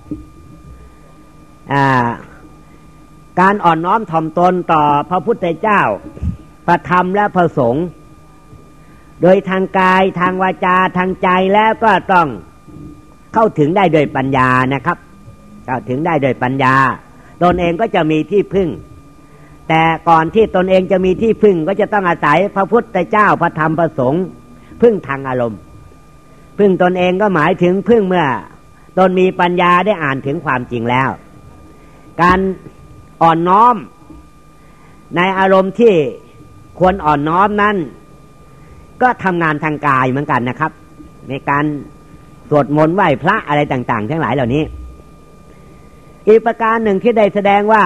อ่าการอ่อนน้อมถ่อมตนต่อพระพุทธเจ้าพระธรรมและพระสงฆ์โดยทางกายทางวาจาทางใจแล้วก็ต้องเข้าถึงได้โดยปัญญานะครับเข้าถึงได้โดยปัญญาตนเองก็จะมีที่พึ่งแต่ก่อนที่ตนเองจะมีที่พึ่งก็จะต้องอาศัยพระพุทธเจ้าพระธรรมพระสงฆ์พึ่งทางอารมณ์พึ่งตนเองก็หมายถึงพึ่งเมื่อตนมีปัญญาได้อ่านถึงความจริงแล้วการอ่อนน้อมในอารมณ์ที่ควรอ่อนน้อมนั้นก็ทำงานทางกายเหมือนกันนะครับในการสวดมนต์ไหว้พระอะไรต่างๆทั้งหลายเหล่านี้อีกประการหนึ่งที่ได้แสดงว่า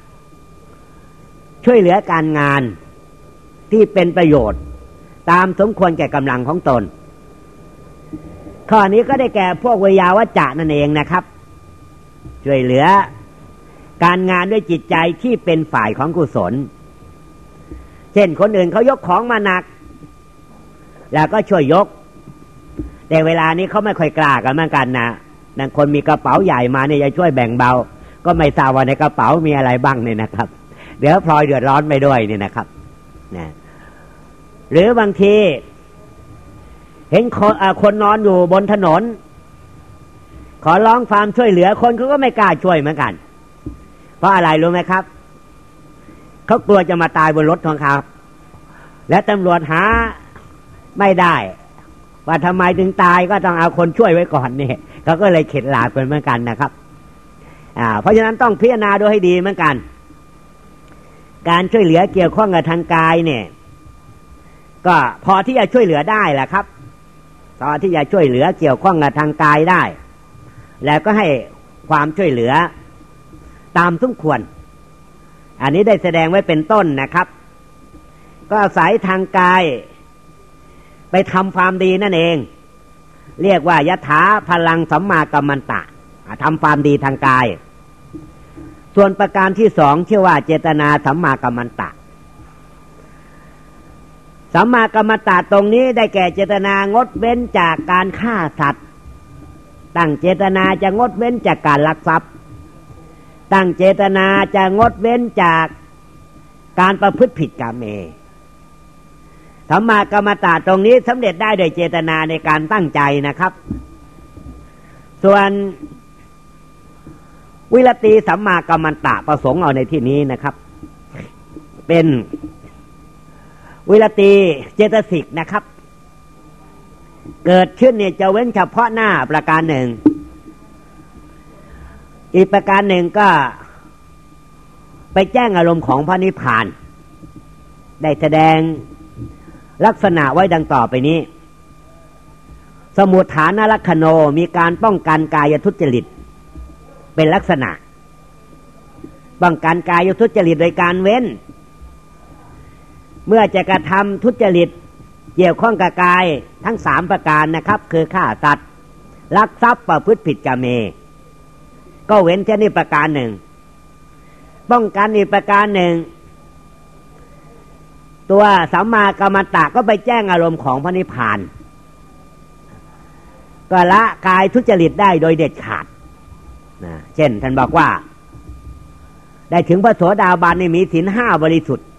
ช่วยเหลือการงานที่เป็นประโยชน์ตามสมควรแก่กำลังของตนข้อนี้ก็ได้แก่พวกวิยาวัจจะนั่นเองนะครับช่วยเหลือการงานด้วยจิตใจที่เป็นฝ่ายของกุศลเช่นคนอื่นเขายกของมาหนักแล้วก็ช่วยยกแต่เวลานี้เขาไม่ค่อยกล้ากันเหมือนกันนะบางคนมีกระเป๋าใหญ่มาเนี่ยจะช่วยแบ่งเบาก็ไม่ทราบว่าในกระเป๋ามีอะไรบ้างเนี่ยนะครับเดี๋ยวพลอยเดือดร้อนไปด้วยเนี่ยนะครับนะหรือบางทีเห็นคนคนนอนอยู่บนถนนขอร้องความช่วยเหลือคนเขาก็ไม่กล้าช่วยเหมือนกันเพราะอะไรรู้ไหมครับเขากลัวจะมาตายบนรถของเขาและตำรวจหาไม่ได้ว่าทำไมถึงตายก็ต้องเอาคนช่วยไว้ก่อนนี่เขาก็เลยเข็ดหลาบกันเหมือนกันนะครับอ่าเพราะฉะนั้นต้องพิจารณาดูให้ดีเหมือนกันการช่วยเหลือเกี่ยวข้องกับทางกายเนี่ยก็พอที่จะช่วยเหลือได้แหละครับพอที่จะช่วยเหลือเกี่ยวข้องกับทางกายได้แล้วก็ให้ความช่วยเหลือตามสมควรอันนี้ได้แสดงไว้เป็นต้นนะครับก็อาศัยทางกายไปทำความดีนั่นเองเรียกว่ายถาพลังสัมมากัมมันตะทำความดีทางกายส่วนประการที่สองชื่อว่าเจตนาสัมมากัมมันตะสัมมากัมมันตะตรงนี้ได้แก่เจตนางดเว้นจากการฆ่าสัตว์ตั้งเจตนาจะงดเว้นจากการลักทรัพย์ตั้งเจตนาจะงดเว้นจากการประพฤติผิดกาเมสัมมากัมมันตะตรงนี้สำเร็จได้โดยเจตนาในการตั้งใจนะครับส่วนวิรติสัมมากัมมันตะประสงค์เอาในที่นี้นะครับเป็นวิรติเจตสิกนะครับเกิดขึ้นเนี่ยจะเว้นเฉพาะหน้าประการหนึ่งอีกประการหนึ่งก็ไปแจ้งอารมณ์ของพระนิพพานได้แสดงลักษณะไว้ดังต่อไปนี้สมุฏฐานลักขโนมีการป้องกันกายทุจริตเป็นลักษณะป้องกันกายทุจริตโดยการเว้นเมื่อจะกระทำทุจริตเกี่ยวข้องกับกายทั้งสามประการนะครับคือฆ่าสัตว์ลักทรัพย์ประพฤติผิดกาเมก็เว้นแค่นี้ประการหนึ่งป้องกันอีกประการหนึ่งตัวสัมมากัมมันตะก็ไปแจ้งอารมณ์ของพระนิพพานก็ละกายทุจริตได้โดยเด็ดขาดนะเช่นท่านบอกว่าได้ถึงพระโสดาบันนี่มีศีลห้าบริสุทธิ์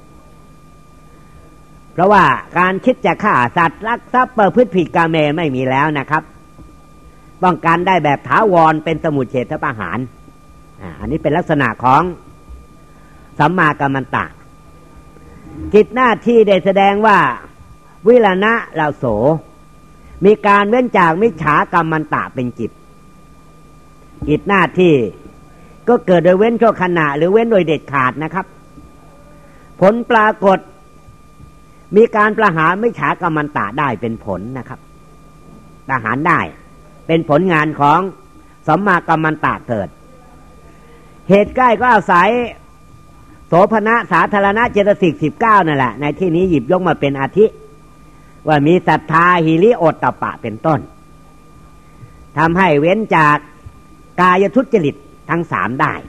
เพราะว่าการคิดจะฆ่าสัตว์ลักทรัพย์ประพฤติผิดกาเมไม่มีแล้วนะครับป้องกันได้แบบถาวรเป็นสมุจเฉทประหารอันนี้เป็นลักษณะของสัมมากัมมันตะกิจหน้าที่ได้แสดงว่าวิรณะลาโสมีการเว้นจากมิจฉากัมมันตะเป็นกิจกิจหน้าที่ก็เกิดโดยเว้นชั่วขณะหรือเว้นโดยเด็ดขาดนะครับผลปรากฏมีการประหารมิจฉากัมมันตะได้เป็นผลนะครับประหารได้เป็นผลงานของสัมมากัมมันตะเกิดเหตุใกล้ก็อาศัยโสภณะสาธารณะเจตสิกสิบเก้านั่นแหละในที่นี้หยิบยกมาเป็นอาทิว่ามีศรัทธาหิริโอตตัปปะเป็นต้นทำให้เว้นจากกายทุจริตทั้งสามได้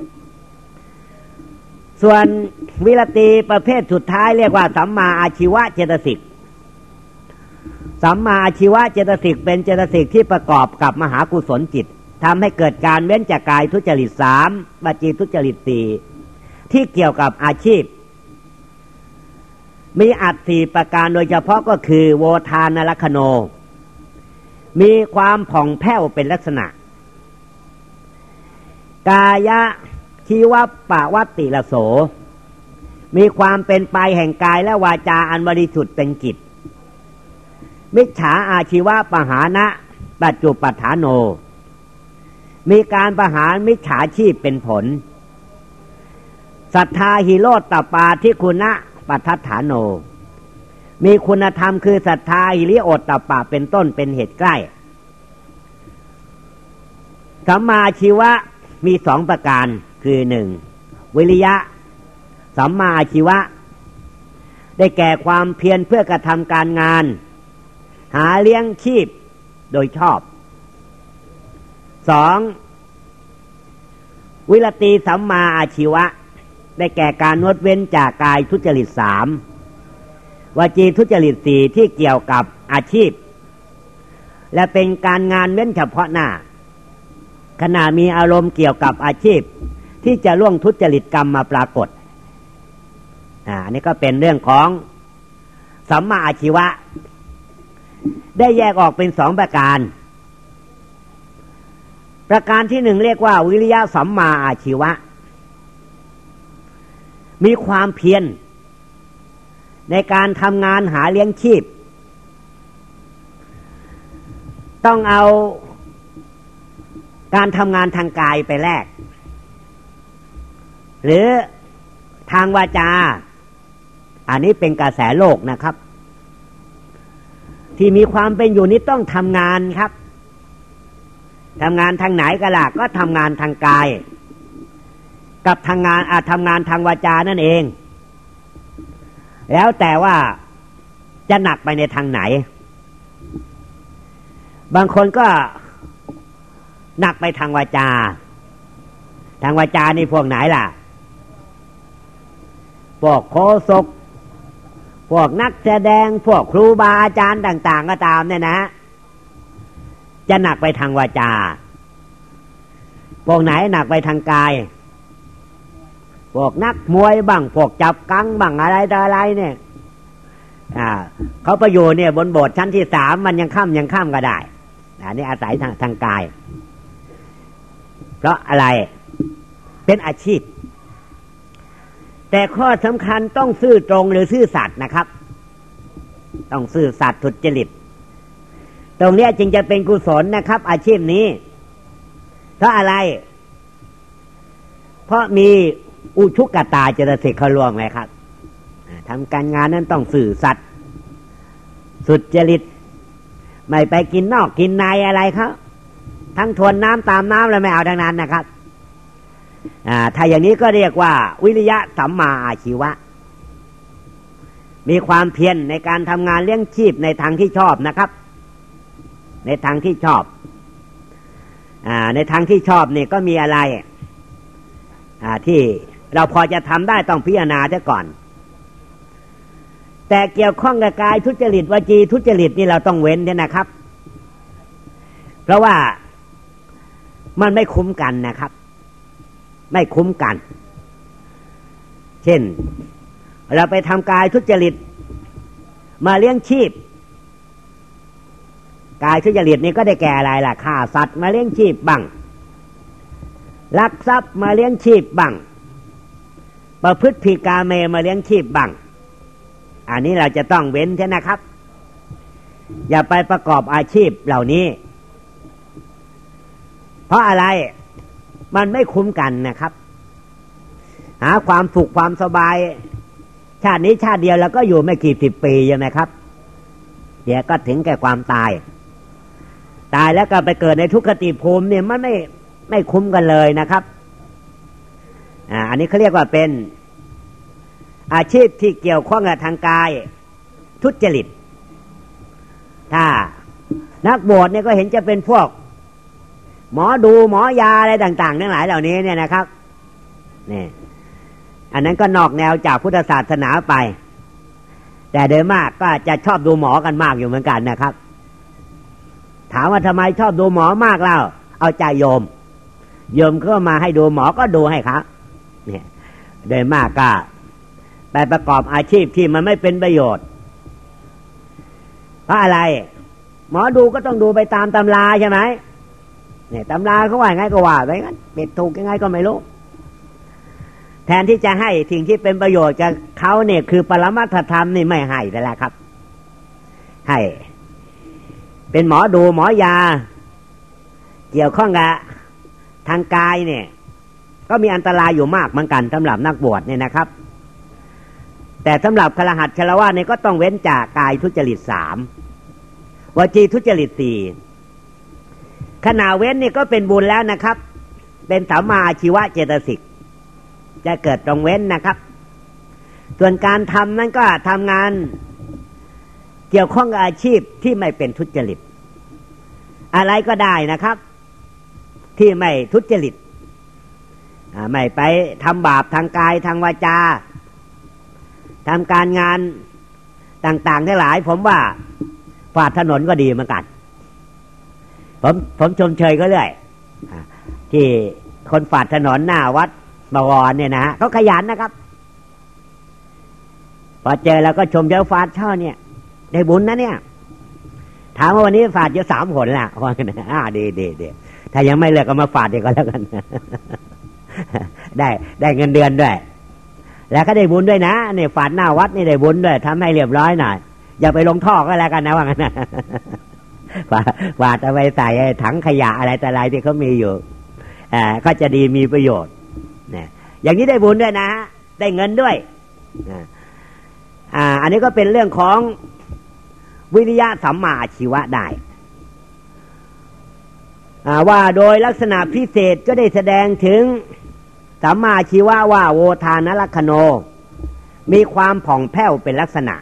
ส่วนวิรติประเภทสุดท้ายเรียกว่าสัมมาอาชีวะเจตสิกสัมมาอาชีวะเจตสิกเป็นเจตสิกที่ประกอบกับมหากุศลจิตทำให้เกิดการเว้นจากกายทุจริตสามวจีทุจริตสี่ที่เกี่ยวกับอาชีพมีอัตสี่ประการโดยเฉพาะก็คือโวทานลักขโนมีความผ่องแผ้วเป็นลักษณะกายะชีวปวัตติละโสมีความเป็นไปแห่งกายและวาจาอันบริสุทธิ์เป็นกิจมิจฉาอาชีวะปหานะปัจจุปัฏฐานโนมีการประหารมิจฉาชีพเป็นผลศรัทธาหิโรตตปาทิคุณะปัฏฐฐานโนมีคุณธรรมคือศรัทธาหิริโอตตัปปะเป็นต้นเป็นเหตุใกล้สัมมาอาชีวะมีสองประการคือหนึ่งวิริยะสัมมาอาชีวะได้แก่ความเพียรเพื่อกระทำการงานหาเลี้ยงชีพโดยชอบสองวิรติสัมมาอาชีวะได้แก่การงดเว้นจากกายทุจริตสามวจีทุจริตสี่ที่เกี่ยวกับอาชีพและเป็นการงานเว้นเฉพาะหน้าขณะมีอารมณ์เกี่ยวกับอาชีพที่จะล่วงทุจริตกรรมมาปรากฏอ่าอันนี้ก็เป็นเรื่องของสัมมาอาชีวะได้แยกออกเป็นสองประการประการที่หนึ่งเรียกว่าวิริยะสัมมาอาชีวะมีความเพียรในการทำงานหาเลี้ยงชีพต้องเอาการทำงานทางกายไปแลกหรือทางวาจาอันนี้เป็นกระแสโลกนะครับที่มีความเป็นอยู่นี้ต้องทำงานครับทำงานทางไหนก็ล่ะก็ทำงานทางกายกับทางงานอาจทำงานทางวาจานั่นเองแล้วแต่ว่าจะหนักไปในทางไหนบางคนก็หนักไปทางวาจาทางวาจานี่พวกไหนล่ะพวกโฆษกพวกนักแสดงพวกครูบาอาจารย์ต่างๆก็ตามเนี่ยนะจะหนักไปทางวาจาพวกไหนหนักไปทางกายพวกนักมวยบ้างพวกจับกังบ้างอะไรต่ออะไรเนี่ยอ่าเขาไปอยู่เนี่ยบนโบสถ์ชั้นที่สามมันยังค่ำยังค่ำก็ได้อันนี้อาศัยทางทางกายเพราะอะไรเป็นอาชีพแต่ข้อสำคัญต้องซื่อตรงหรือซื่อสัตย์นะครับต้องซื่อสัตย์สุจริตตรงนี้จึงจะเป็นกุศลนะครับอาชีพนี้เพราะอะไรเพราะมีอุชุกตาเจตสิกเขารวมไว้ครับทำการงานนั้นต้องซื่อสัตย์สุจริตไม่ไปกินนอกกินในอะไรครับทั้งทวนน้ำตามน้ำแล้วไม่เอาทั้งนั้นนะครับอ่าถ้าอย่างนี้ก็เรียกว่าวิริยะสัมมาอาชีวะมีความเพียรในการทำงานเลี้ยงชีพในทางที่ชอบนะครับในทางที่ชอบอ่าในทางที่ชอบนี่ก็มีอะไรอ่าที่เราพอจะทำได้ต้องพิจารณาซะก่อนแต่เกี่ยวข้องกับกายทุจริตวจีทุจริตนี่เราต้องเว้นเนี่ยนะครับเพราะว่ามันไม่คุ้มกันนะครับไม่คุ้มกันเช่นเราไปทำกายทุจริตมาเลี้ยงชีพกายทุจริตนี่ก็ได้แก่อะไรล่ะฆ่าสัตว์มาเลี้ยงชีพบ้างลักทรัพย์มาเลี้ยงชีพบ้างประพฤติผิดกาเมมาเลี้ยงชีพบ้างอันนี้เราจะต้องเว้นใช่นะครับอย่าไปประกอบอาชีพเหล่านี้เพราะอะไรมันไม่คุ้มกันนะครับหาความสุขความสบายชาตินี้ชาติเดียวแล้วก็อยู่ไม่กี่สิบปีใช่ไหมครับเดี๋ยวก็ถึงแก่ความตายตายแล้วก็ไปเกิดในทุกขติภูมิเนี่ยมันไม่ไม่คุ้มกันเลยนะครับอ่าอันนี้เขาเรียกว่าเป็นอาชีพที่เกี่ยวข้องกับทางกายทุจริตถ้านักบวชเนี่ยก็เห็นจะเป็นพวกหมอดูหมอยาอะไรต่างๆทั้งหลายเหล่านี้เนี่ยนะครับนี่อันนั้นก็นอกแนวจากพุทธศาสนาไปแต่โดยมากก็จะชอบดูหมอกันมากอยู่เหมือนกันนะครับถามว่าทำไมชอบดูหมอมากเล่าเอาใจโยมโยมก็มาให้ดูหมอก็ดูให้ครับเนี่ยโดยมากก็ไปประกอบอาชีพที่มันไม่เป็นประโยชน์เพราะอะไรหมอดูก็ต้องดูไปตามตำราใช่ไหมเนี่ยตำราเขาว่าไงก็ว่าไปงั้นผิดถูกยังไงก็ไม่รู้แทนที่จะให้สิ่งที่เป็นประโยชน์กับเขาเนี่ยคือปรมัตถธรรมนี่ไม่ให้แต่ละครับให้เป็นหมอดูหมอยาเกี่ยวข้องกับทางกายเนี่ยก็มีอันตรายอยู่มากเหมือนกันสำหรับนักบวชเนี่ยนะครับแต่สำหรับคฤหัสถ์ฆราวาสเนี่ยก็ต้องเว้นจากกายทุจริตสามวจีทุจริตสี่ขณะเว้นนี่ก็เป็นบุญแล้วนะครับเป็นสัมมาอาชีวะเจตสิกจะเกิดตรงเว้นนะครับส่วนการทำนั้นก็ทำงานเกี่ยวข้องกับอาชีพที่ไม่เป็นทุจริตอะไรก็ได้นะครับที่ไม่ทุจริตไม่ไปทำบาปทางกายทางวาจาทำการงานต่างๆทั้งหลายผมว่าฝาดถนนก็ดีเหมือนกันผมผมชมเชยก็เรื่อยที่คนฝาดถนนหน้าวัดบวรเนี่ยนะเขาขยันนะครับพอเจอแล้วก็ชมเจ้าฝาดเช่าเนี่ยได้บุญนะเนี่ยถามว่าวันนี้ฝาดจะสามผลละว่ากันอ่าดีดีดีถ้ายังไม่เลิกก็มาฝาดเดี๋ยวก็แล้วกันได้ได้เงินเดือนด้วยแล้วก็ได้บุญด้วยนะเนี่ยฝาดหน้าวัดนี่ได้บุญด้วยทำให้เรียบร้อยหน่อยอย่าไปลงท่อก็แล้วกันนะว่างั้นนะฝาดเอาไปใส่ถังขยะอะไรแต่อะไรที่เขามีอยู่อ่าก็จะดีมีประโยชน์เนี่ยอย่างนี้ได้บุญด้วยนะได้เงินด้วยอ่าอันนี้ก็เป็นเรื่องของวิริยะสัมมาอาชีวะได้ว่าโดยลักษณะพิเศษก็ได้แสดงถึงสัมมาอาชีวะว่าโวทานลักขโนมีความผ่องแผ้วเป็นลักษณะ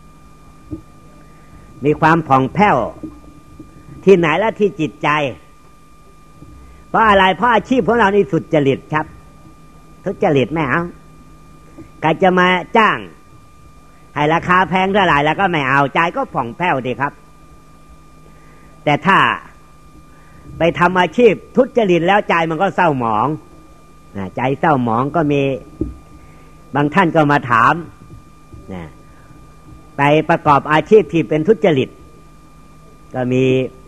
มีความผ่องแผ้วที่ไหนและที่จิตใจเพราะอะไรเพราะอาชีพของเรานี่สุจริตครับทุจริตไม่เอาใครจะมาจ้างให้ราคาแพงเท่าไหร่แล้วก็ไม่เอาใจก็ผ่องแผ้วดีครับแต่ถ้าไปทำอาชีพทุจริตแล้วใจมันก็เศร้าหมองใจเศร้าหมองก็มีบางท่านก็มาถามนะไปประกอบอาชีพที่เป็นทุจริตก็มี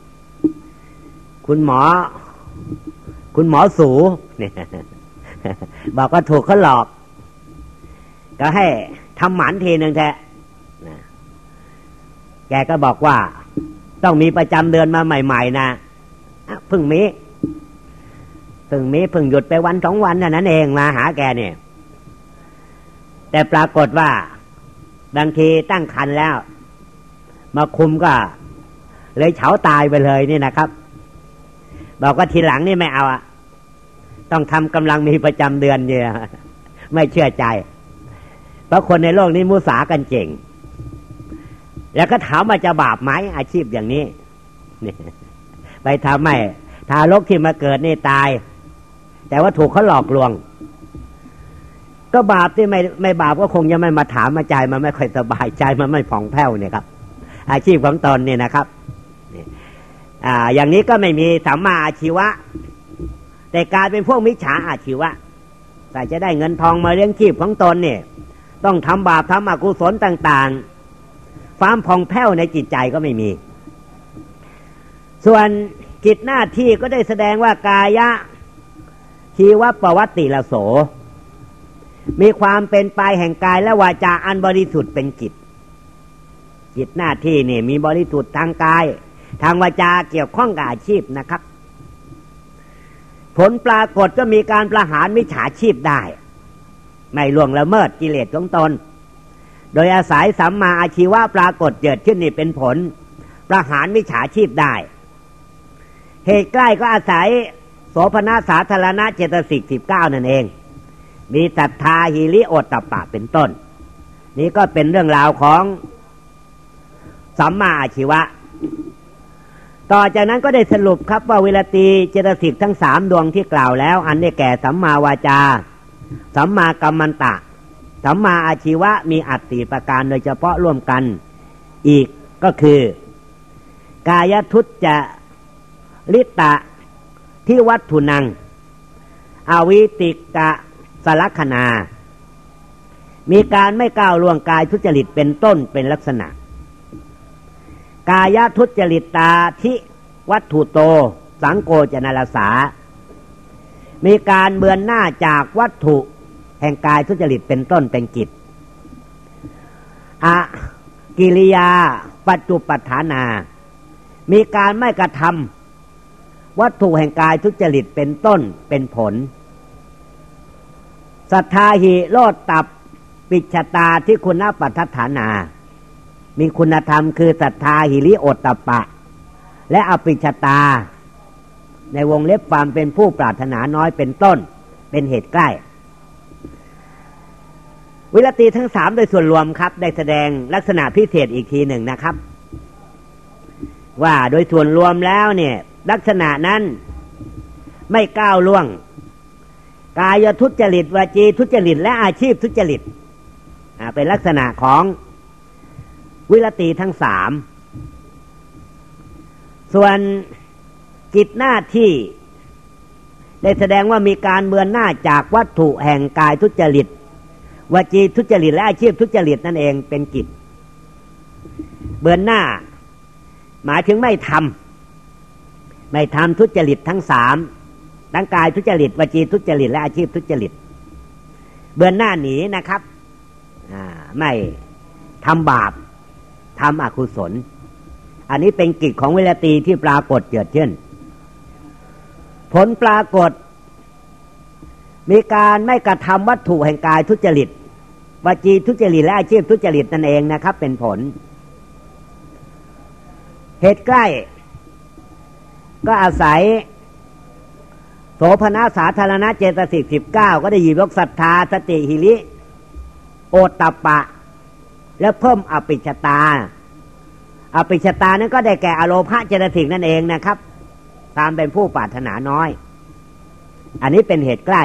คุณหมอคุณหมอสูเนี่ยบอกว่าถูกเขาหลอกก็ให้ทำหมันทีหนึ่งแท้แกก็บอกว่าต้องมีประจำเดือนมาใหม่ๆนะเพิ่งมีเพิ่งมีเพิ่งหยุดไปวันสองวันเท่านั้นเองมาหาแกเนี่ยแต่ปรากฏว่าบางทีตั้งครรภ์แล้วมาคุมก็เลยเฉาตายไปเลยนี่นะครับบอกว่าทีหลังนี่ไม่เอาอะต้องทำกำลังมีประจำเดือนเนี่ยไม่เชื่อใจเพราะคนในโลกนี้มุสากันเก่งแล้วก็ถามว่าจะบาปไหมอาชีพอย่างนี้นี่ไปทำไม่ทารกที่มาเกิดนี่ตายแต่ว่าถูกเขาหลอกลวงก็บาปที่ไม่ไม่บาปก็คงจะไม่มาถามมาใจมันไม่ค่อยสบายใจมันไม่ผ่องแผ้วเนี่ยครับอาชีพของตนเนี่ยนะครับอ่าอย่างนี้ก็ไม่มีสัมมาอาชีวะแต่กลายเป็นพวกมิจฉาอาชีวะแต่จะได้เงินทองมาเลี้ยงชีพของตนเนี่ยต้องทำบาปทำอกุศลต่างๆความผ่องแผ้วในจิตใจก็ไม่มีส่วนกิจหน้าที่ก็ได้แสดงว่ากายะชีวปวัตติละโสมีความเป็นไปแห่งกายและวาจาอันบริสุทธิ์เป็นกิจกิจหน้าที่นี่มีบริสุทธิ์ทางกายทางวาจาเกี่ยวข้องกับอาชีพนะครับผลปรากฏก็มีการประหารมิจฉาชีพได้ไม่ล่วงละเมิดกิเลสของตนโดยอาศัยสัมมาอาชีวะปรากฏเกิดขึ้นนี่เป็นผลประหารมิจฉาชีพได้เหตุใกล้ก็อาศัยโสภณสาธารณะเจตสิกสิบเก้านั่นเองมีศรัทธาหิริโอตตัปปะเป็นต้นนี่ก็เป็นเรื่องราวของสัมมาอาชีวะต่อจากนั้นก็ได้สรุปครับว่าวิรติเจตสิกทั้งสามดวงที่กล่าวแล้วอันได้แก่สัมมาวาจาสัมมากัมมันตะสัมมาอาชีวะมีอัตติประการโดยเฉพาะร่วมกันอีกก็คือกายทุจจริตะที่วัตถุนังอวิติกะสลักขณามีการไม่ก้าวล่วงกายทุจริตเป็นต้นเป็นลักษณะกายทุจริตตาทิวัตถุโตสังโฆจนรสามีการเบือนหน้าจากวัตถุแห่งกายทุจริตเป็นต้นเป็นกิจอะกิริยาปัจจุปัฏฐานามีการไม่กระทำวัตถุแห่งกายทุจริตเป็นต้นเป็นผลสัทธาหิโลตตับปิจฉตาที่คุณปัฏฐานามีคุณธรรมคือศรัทธาหิริโอตตัปปะและอปิจฉตาในวงเล็บความเป็นผู้ปรารถนาน้อยเป็นต้นเป็นเหตุใกล้วิรติทั้งสามโดยส่วนรวมครับได้แสดงลักษณะพิเศษอีกทีหนึ่งนะครับว่าโดยส่วนรวมแล้วเนี่ยลักษณะนั้นไม่ก้าวล่วงกายทุจริตวจีทุจริตและอาชีพทุจริตเป็นลักษณะของวิรติทั้งสามส่วนกิจหน้าที่ได้แสดงว่ามีการเบือนหน้าจากวัตถุแห่งกายทุจริตวจีทุจริตและอาชีพทุจริตนั่นเองเป็นกิจเบือนหน้าหมายถึงไม่ทำไม่ทำทุจริตทั้งสามทั้งกายทุจริตวจีทุจริตและอาชีพทุจริตเบือนหน้าหนีนะครับไม่ทำบาปทำอกุศลอันนี้เป็นกิจของวิรติที่ปรากฏเกิดขึ้นผลปรากฏมีการไม่กระทำวัตถุแห่งกายทุจริตวจีทุจริตและอาชีพทุจริตนั่นเองนะครับเป็นผลเหตุใกล้ก็อาศัยโสภณสาธารณเจตสิกสิบเก้าก็ได้ยิบยกศรัทธาสติหิริโอตตัปปะและเพิ่มอภิชตาอภิชตานั้นก็ได้แก่อโลภะเจตสิกนั่นเองนะครับตามเป็นผู้ปรารถนาน้อยอันนี้เป็นเหตุใกล้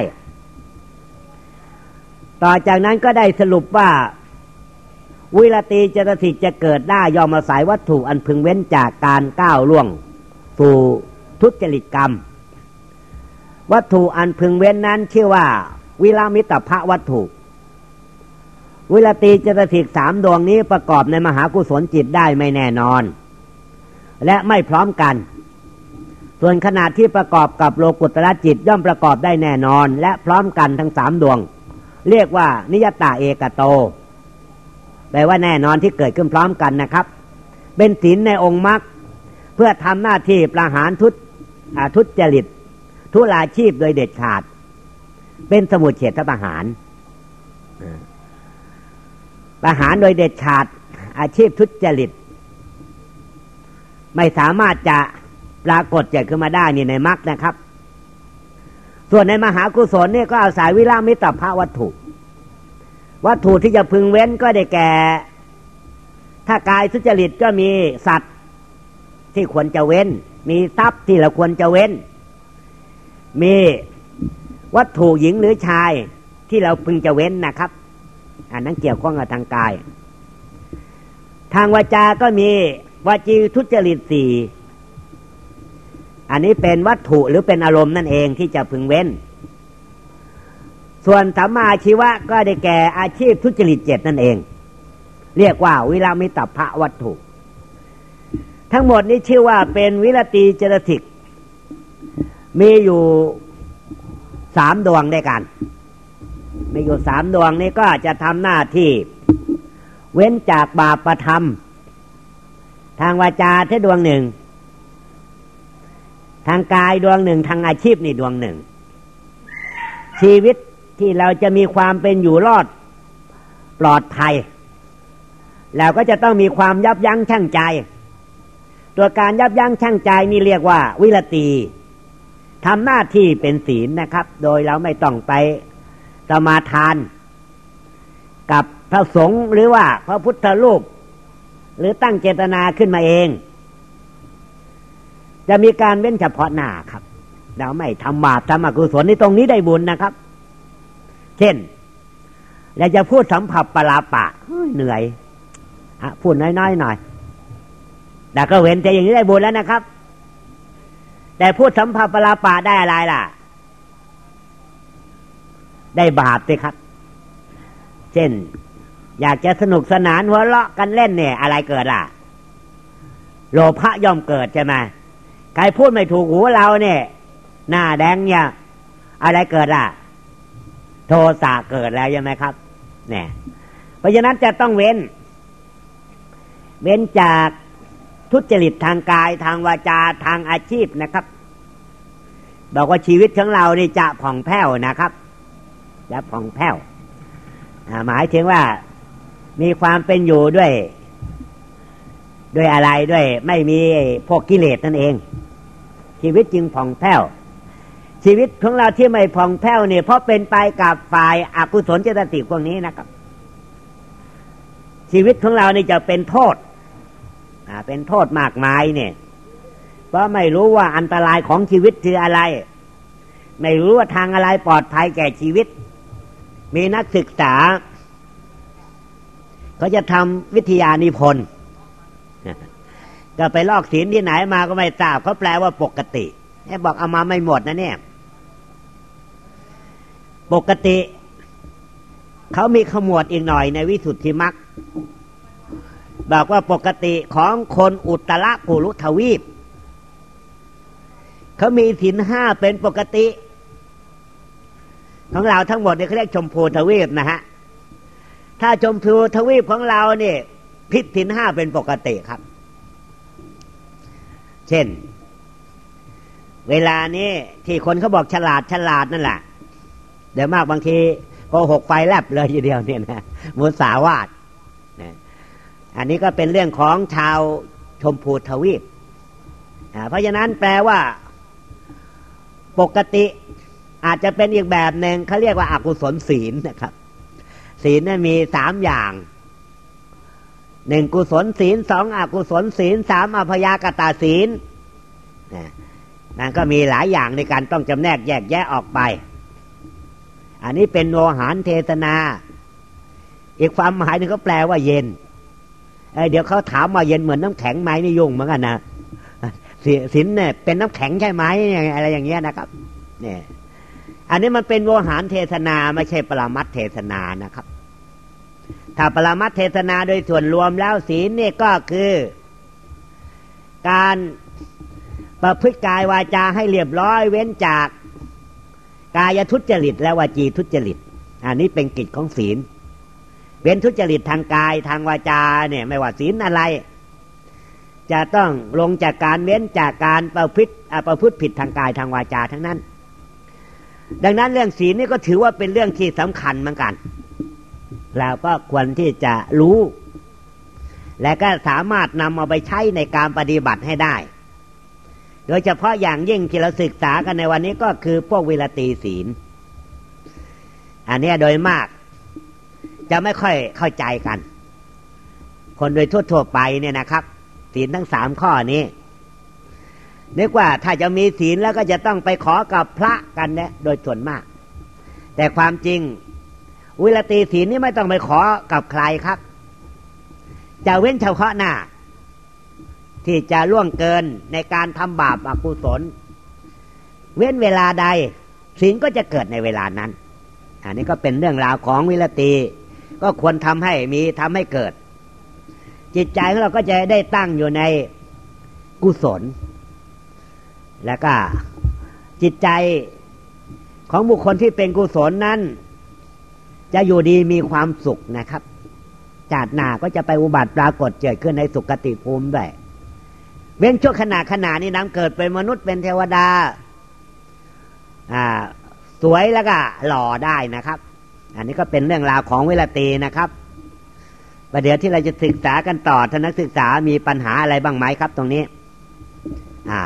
ต่อจากนั้นก็ได้สรุปว่าวิรติเจตสิกจะเกิดได้ย่อมอาศัยวัตถุอันพึงเว้นจากการก้าวล่วงสู่ทุจริตกรรมวัตถุอันพึงเว้นนั้นชื่อว่าวิรามิตภะวัตถุวิรติเจตสิกสามดวงนี้ประกอบในมหากุศลจิตได้ไม่แน่นอนและไม่พร้อมกันส่วนขณะที่ประกอบกับโลกุตระจิตย่อมประกอบได้แน่นอนและพร้อมกันทั้งสามดวงเรียกว่านิยตาเอกโตแปลว่าแน่นอนที่เกิดขึ้นพร้อมกันนะครับเป็นศีลในองค์มรรคเพื่อทำหน้าที่ประหารทุจทุจริตทุลาชีพโดยเด็ดขาดเป็นสมุจเฉทประหารประหารโดยเด็ดขาดอาชีพทุจริตไม่สามารถจะปรากฏเกิดขึ้นมาได้นี่ในมรรคนะครับส่วนในมหากุศลนี่ก็อาศัยวิรามิตภะวัตถุวัตถุที่จะพึงเว้นก็ได้แก่ถ้ากายทุจริตก็มีสัตว์ที่ควรจะเว้นมีทรัพย์ที่เราควรจะเว้นมีวัตถุหญิงหรือชายที่เราพึงจะเว้นนะครับอันนั้นเกี่ยวข้องกับทางกายทางวาจาก็มีวจีทุจริตสี่อันนี้เป็นวัตถุหรือเป็นอารมณ์นั่นเองที่จะพึงเว้นส่วนสัมมาอาชีวะก็ได้แก่อาชีพทุจริตเจ็ดนั่นเองเรียกว่าวิรามิตภะวัตถุทั้งหมดนี้ชื่อว่าเป็นวิรติเจตสิกมีอยู่สามดวงด้วยกันมีอยู่สามดวงนี้ก็จะทำหน้าที่เว้นจากบาปธรรมทางวาจาที่ดวงหนึ่งทางกายดวงหนึ่งทางอาชีพนี่ดวงหนึ่งชีวิตที่เราจะมีความเป็นอยู่รอดปลอดภัยแล้วก็จะต้องมีความยับยั้งชั่งใจตัวการยับยั้งชั่งใจนี่เรียกว่าวิรติทำหน้าที่เป็นศีลนะครับโดยเราไม่ต้องไปสมาทานกับพระสงฆ์หรือว่าพระพุทธรูปหรือตั้งเจตนาขึ้นมาเองจะมีการเว้นเฉพาะหน้าครับเราไม่ทำบาปทำอกุศลในตรงนี้ได้บุญนะครับเช่นเราจะพูดสัมผัสปลาปะเหนื่อยพูดน้อยๆหน่อยแต่ก็เว้นแต่อย่างนี้ได้บุญแล้วนะครับแต่พูดสัมผัสปลาปะได้อะไรล่ะได้บาปสิครับเช่นอยากจะสนุกสนานหัวเราะกันเล่นเนี่ยอะไรเกิดล่ะโลภะย่อมเกิดใช่ไหมใครพูดไม่ถูกหูเราเนี่ยหน้าแดงเนี่ยอะไรเกิดล่ะโทสะเกิดแล้วใช่ไหมครับเนี่ยเพราะฉะนั้นจะต้องเว้นเว้นจากทุจริตทางกายทางวาจาทางอาชีพนะครับบอกว่าชีวิตของเรานี่จะผ่องแผ้วนะครับจะผ่องแผ้วหมายถึงว่ามีความเป็นอยู่ด้วยด้วยอะไรด้วยไม่มีพวกกิเลสนั่นเองชีวิตจึงผ่องแผ้วชีวิตของเราที่ไม่ผ่องแผ้วเนี่ยเพราะเป็นไปกับฝ่ายอกุศลเจตสิกพวกนี้นะครับชีวิตของเรานี่จะเป็นโทษอ่าเป็นโทษมากมายเนี่ยเพราะไม่รู้ว่าอันตรายของชีวิตคืออะไรไม่รู้ว่าทางอะไรปลอดภัยแก่ชีวิตมีนักศึกษาเขาจะทำวิทยานิพนธ์ก็ไปลอกศีลที่ไหนมาก็ไม่ทราบเขาแปลว่าปกติให้บอกเอามาไม่หมดนะเนี่ยปกติเขามีขมวดอีกหน่อยในวิสุทธิมรรคบอกว่าปกติของคนอุตรกุรุทวีปเขามีศีลห้าเป็นปกติของเราทั้งหมดเนี่ยเขาเรียกชมพูทวีปนะฮะถ้าชมพูทวีปของเราเนี่ยผิดศีลห้าเป็นปกติครับเช่นเวลานี้ที่คนเขาบอกฉลาดฉลาดนั่นแหละเดี๋ยวมากบางทีโกหกไฟแลบเลยทีเดียวเนี่ยนะมุสาวาทนะอันนี้ก็เป็นเรื่องของชาวชมพูทวีปเพราะฉะนั้นแปลว่าปกติอาจจะเป็นอีกแบบหนึ่งเขาเรียกว่าอกุศลศีลนะครับศีลนั้นมีสามอย่างหนึ่งกุศลศีลสองอกุศลศีลสามอภยากตศีลนั่นก็มีหลายอย่างในการต้องจำแนกแยกแยะออกไปอันนี้เป็นโวหารเทศนาอีกความหมายหนึ่งก็แปลว่าเย็นเอ้ยเดี๋ยวเขาถามว่าเย็นเหมือนน้ำแข็งไหมนี่ยุ่งเหมือนกันนะศีลเนี่ยเป็นน้ำแข็งใช่ไหมอะไรอย่างเงี้ยนะครับเนี่ยอันนี้มันเป็นโวหารเทศนาไม่ใช่ปรมัตถเทศนานะครับถ้าปรมัตถเทศนาโดยส่วนรวมแล้วศีลนี่ก็คือการประพฤติกายวาจาให้เรียบร้อยเว้นจากกายทุจริตและวจีทุจริตอันนี้เป็นกิจของศีลเว้นทุจริตทางกายทางวาจาเนี่ยไม่ว่าศีลอะไรจะต้องลงจากการเว้นจากการประพฤติประพฤติผิดทางกายทางวาจาทั้งนั้นดังนั้นเรื่องศีลนี่ก็ถือว่าเป็นเรื่องที่สำคัญเหมือนกันเราก็ควรที่จะรู้และก็สามารถนำเอาไปใช้ในการปฏิบัติให้ได้โดยเฉพาะอย่างยิ่งที่เราศึกษากันในวันนี้ก็คือพวกวิรติศีลอันนี้โดยมากจะไม่ค่อยเข้าใจกันคนโดยทั่วๆไปเนี่ยนะครับศีลทั้งสามข้อนี้นึกว่าถ้าจะมีศีลแล้วก็จะต้องไปขอกับพระกันเนี่ยโดยส่วนมากแต่ความจริงวิรติศีลนี่ไม่ต้องไปขอกับใครครับจะเว้นเฉพาะหน้าที่จะล่วงเกินในการทำบาปอกุศลเว้นเวลาใดศีลก็จะเกิดในเวลานั้นอันนี้ก็เป็นเรื่องราวของวิรติก็ควรทำให้มีทำให้เกิดจิตใจของเราก็จะได้ตั้งอยู่ในกุศลแล้วก็จิตใจของบุคคลที่เป็นกุศลนั้นจะอยู่ดีมีความสุขนะครับชาติหน้าก็จะไปอุบัติปรากฏเกิดขึ้นในสุคติภูมิด้วยเว้นชั่วขณะขณะนี้นำเกิดเป็นมนุษย์เป็นเทวดาอ่าสวยแล้วก็หล่อได้นะครับอันนี้ก็เป็นเรื่องราวของวิรตินะครับประเดี๋ยวที่เราจะศึกษากันต่อท่านนักศึกษามีปัญหาอะไรบ้างไหมครับตรงนี้อ่า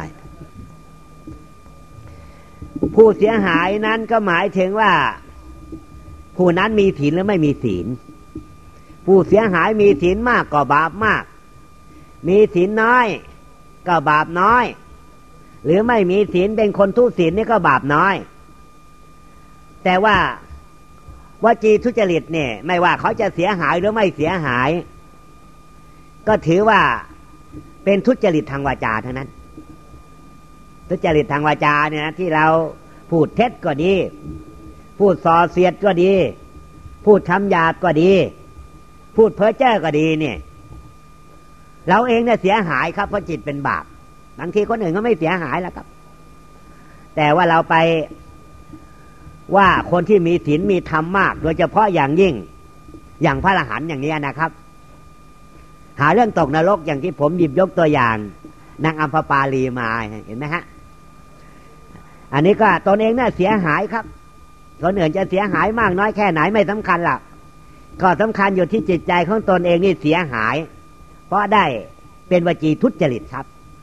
ผู้เสียหายนั้นก็หมายถึงว่าผู้นั้นมีศีลหรือไม่มีศีลผู้เสียหายมีศีลมากก็บาปมากมีศีลน้อยก็บาปน้อยหรือไม่มีศีลเป็นคนทุศีลนี่ก็บาปน้อยแต่ว่าวจีทุจริตเนี่ยไม่ว่าเขาจะเสียหายหรือไม่เสียหายก็ถือว่าเป็นทุจริตทางวาจาเท่านั้นทุจริตทางวาจาเนี่ยนะที่เราพูดเท็จก็ดีพูดส่อเสียดก็ดีพูดคำหยาบก็ดีพูดเพ้อเจ้อก็ดีเนี่ยเราเองเนี่ยเสียหายครับเพราะจิตเป็นบาปบางทีคนอื่นก็ไม่เสียหายแล้วครับแต่ว่าเราไปว่าคนที่มีศีลมีธรรมมากโดยเฉพาะอย่างยิ่งอย่างพระอรหันต์อย่างนี้นะครับหาเรื่องตกนรกอย่างที่ผมหยิบยกตัวอย่างนางอัมพปาลีมาเห็นไหมฮะอันนี้ก็ตนเองเนี่ยเสียหายครับคนอื่นจะเสียหายมากน้อยแค่ไหนไม่สำคัญหรอกก็สำคัญอยู่ที่จิตใจของตนเองนี่เสียหายเพราะได้เป็นวจีทุจริตครับ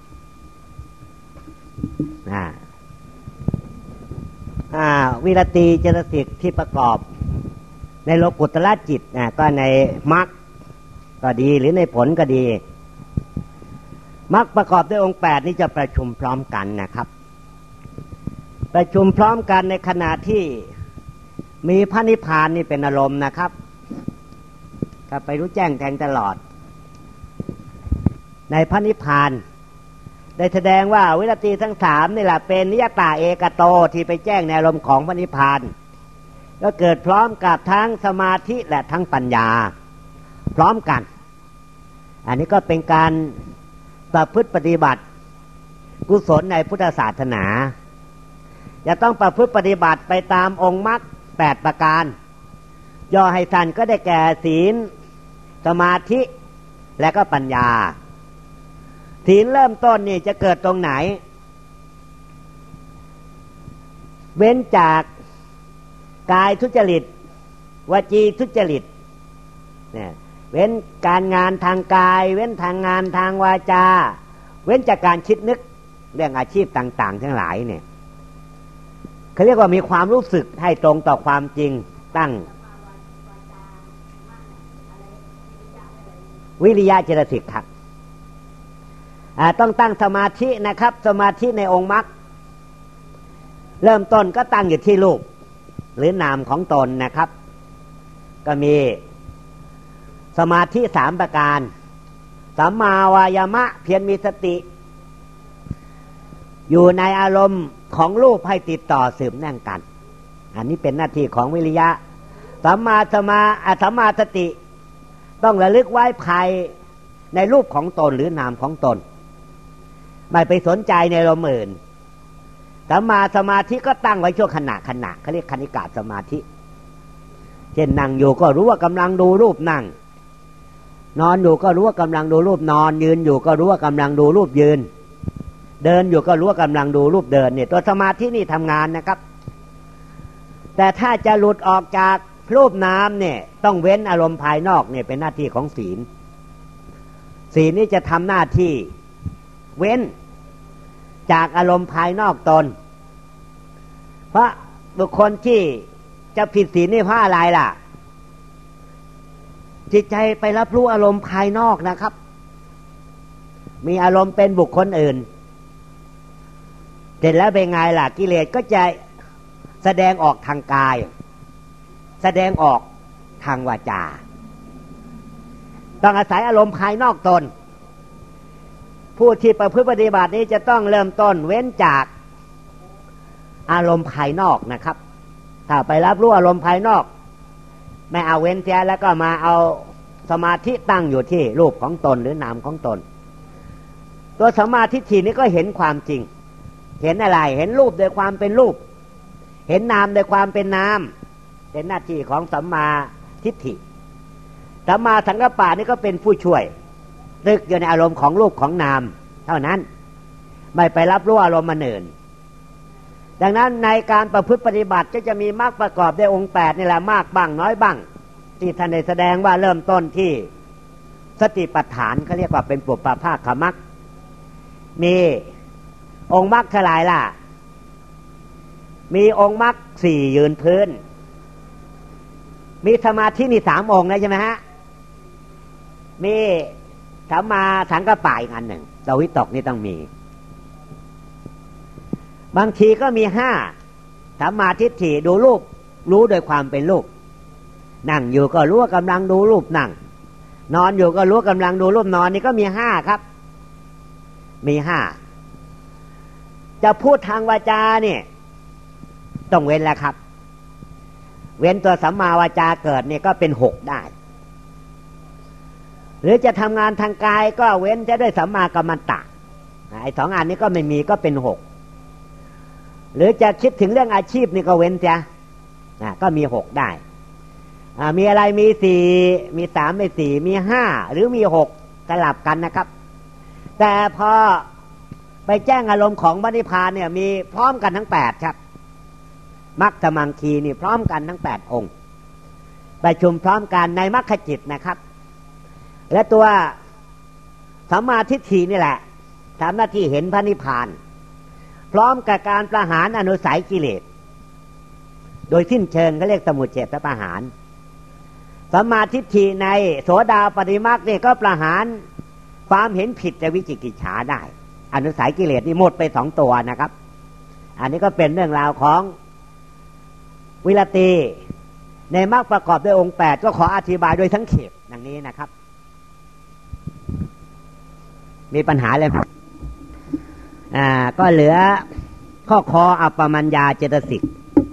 อ่าอ่าวิรติเจตสิกที่ประกอบในโลกุตระจิตนะก็ในมรรคก็ดีหรือในผลก็ดีมรรคประกอบด้วยองค์แปดนี้จะประชุมพร้อมกันนะครับประชุมพร้อมกันในขณะที่มีพระนิพพานนี่เป็นอารมณ์นะครับก็ไปรู้แจ้งแทงตลอดในพระนิพพานได้แสดงว่าวิรติทั้งสามนี่แหละเป็นนิยตาเอกโตที่ไปแจ้งในอารมณ์ของพระนิพพานก็เกิดพร้อมกับทั้งสมาธิและทั้งปัญญาพร้อมกันอันนี้ก็เป็นการประพฤติปฏิบัติกุศลในพุทธศาสนาจะต้องประพฤติปฏิบัติไปตามองค์มรรคแปดประการย่อให้สั้นก็ได้แก่ศีลสมาธิและก็ปัญญาศีลเริ่มต้นนี่จะเกิดตรงไหนเว้นจากกายทุจริตวจีทุจริตเนี่ยเว้นการงานทางกายเว้นทางงานทางวาจาเว้นจากการคิดนึกเรื่องอาชีพต่างๆทั้งหลายเนี่ยเขาเรียกว่ามีความรู้สึกให้ตรงต่อความจริงตั้งวิริยะเจตสิกครับต้องตั้งสมาธินะครับสมาธิในองค์มรรคเริ่มต้นก็ตั้งอยู่ที่รูปหรือนามของตนนะครับก็มีสมาธิสามประการสัมมาวายามะเพียรมีสติอยู่ในอารมณ์ของรูปให้ติดต่อสืบเนื่องกันอันนี้เป็นหน้าที่ของวิริยะสัมมาสมาสัมมาสติต้องระลึกไว้ภายในรูปของตนหรือนามของตนไม่ไปสนใจในอารมณ์อื่นสัมมาสมาธิก็ตั้งไว้ชั่วขณะขณะเขาเรียกคณิกะสมาธิเช่นนั่งอยู่ก็รู้ว่ากำลังดูรูปนั่งนอนอยู่ก็รู้ว่ากำลังดูรูปนอนยืนอยู่ก็รู้ว่ากำลังดูรูปยืนเดินอยู่ก็รู้ว่ากำลังดูรูปเดินเนี่ยตัวสมาธินี่ทำงานนะครับแต่ถ้าจะหลุดออกจากรูปนามเนี่ยต้องเว้นอารมณ์ภายนอกเนี่ยเป็นหน้าที่ของศีลศีลนี่จะทำหน้าที่เว้นจากอารมณ์ภายนอกตนเพราะบุคคลที่จะผิดศีลนี่เพราะอะไรล่ะจิตใจไปรับรู้อารมณ์ภายนอกนะครับมีอารมณ์เป็นบุคคลอื่นเสร็จแล้วเป็นไงล่ะกิเลสก็จะแสดงออกทางกายแสดงออกทางวาจาต้องอาศัยอารมณ์ภายนอกตนผู้ที่ประพฤติปฏิบัตินี้จะต้องเริ่มต้นเว้นจากอารมณ์ภายนอกนะครับถ้าไปรับรู้อารมณ์ภายนอกไม่เอาเว้นเสียแล้วก็มาเอาสมาธิตั้งอยู่ที่รูปของตนหรือนามของตนตัวสมาธิทีนี้ก็เห็นความจริงเห็นอะไรเห็นรูปโดยความเป็นรูปเห็นนามโดยความเป็นนามเป็นหน้าที่ของสัมมาทิฏฐิสัมมาสังกัปปะนี่ก็เป็นผู้ช่วยตึกอยู่ในอารมณ์ของรูปของนามเท่านั้นไม่ไปรับรู้อารมณ์มันอื่นดังนั้นในการประพฤติปฏิบัติก็จะมีมรรคประกอบด้วยองค์แปดนี่แหละมากบ้างน้อยบ้างที่ท่านได้แสดงว่าเริ่มต้นที่สติปัฏฐานเขาเรียกว่าเป็นปุปปภาคมรรคมีองค์มรรคเท่าไหร่ล่ะมีองค์มรรคสี่ยืนพื้นมีสมาธินี่สามองค์นะใช่ไหมฮะมีสัมมาสังกัปปะอีกอันหนึ่งตวิตกนี่ต้องมีบางทีก็มีห้าสัมมาทิฏฐิดูรูปรู้โดยความเป็นรูปนั่งอยู่ก็รู้ว่ากำลังดูรูปนั่งนอนอยู่ก็รู้กำลังดูรูปนอนนี่ก็มีห้าครับมีห้าจะพูดทางวาจาเนี่ยต้องเว้นแล้วครับเว้นตัวสัมมาวาจาเกิดเนี่ยก็เป็นหกได้หรือจะทำงานทางกายก็เว้นจะด้วยสัมมากัมมันตะไอ้สองอันนี้ก็ไม่มีก็เป็นหกหรือจะคิดถึงเรื่องอาชีพนี่ก็เว้นจ้ะก็มีหกได้มีอะไรมีสี่มีสามมีสี่มีห้าหรือมีหกสลับกันนะครับแต่พอไปแจ้งอารมณ์ของพระนิพพานเนี่ยมีพร้อมกันทั้งแปดครับมรรคสมังคีนี่พร้อมกันทั้งแปดองค์ประชุมพร้อมกันในมรรคจิตนะครับและตัวสัมมาทิฏฐินี่แหละทำหน้าที่เห็นพระนิพพานพร้อมกับการประหารอนุสัยกิเลสโดยสิ้นเชิงเขาเรียกสมุจเฉทประหารสัมมาทิฏฐิในโสดาปัตติมรรคนี่ก็ประหารความเห็นผิดและวิจิกิจฉาได้อนุสัยกิเลสนี่หมดไปสองตัวนะครับอันนี้ก็เป็นเรื่องราวของวิรติในมรรคประกอบด้วยองค์แปดก็ขออธิบายโดยทั้งเขตดังนี้นะครับมีปัญหาเลยอ่าก็เหลือข้อคออัปปมัญญาเจตสิก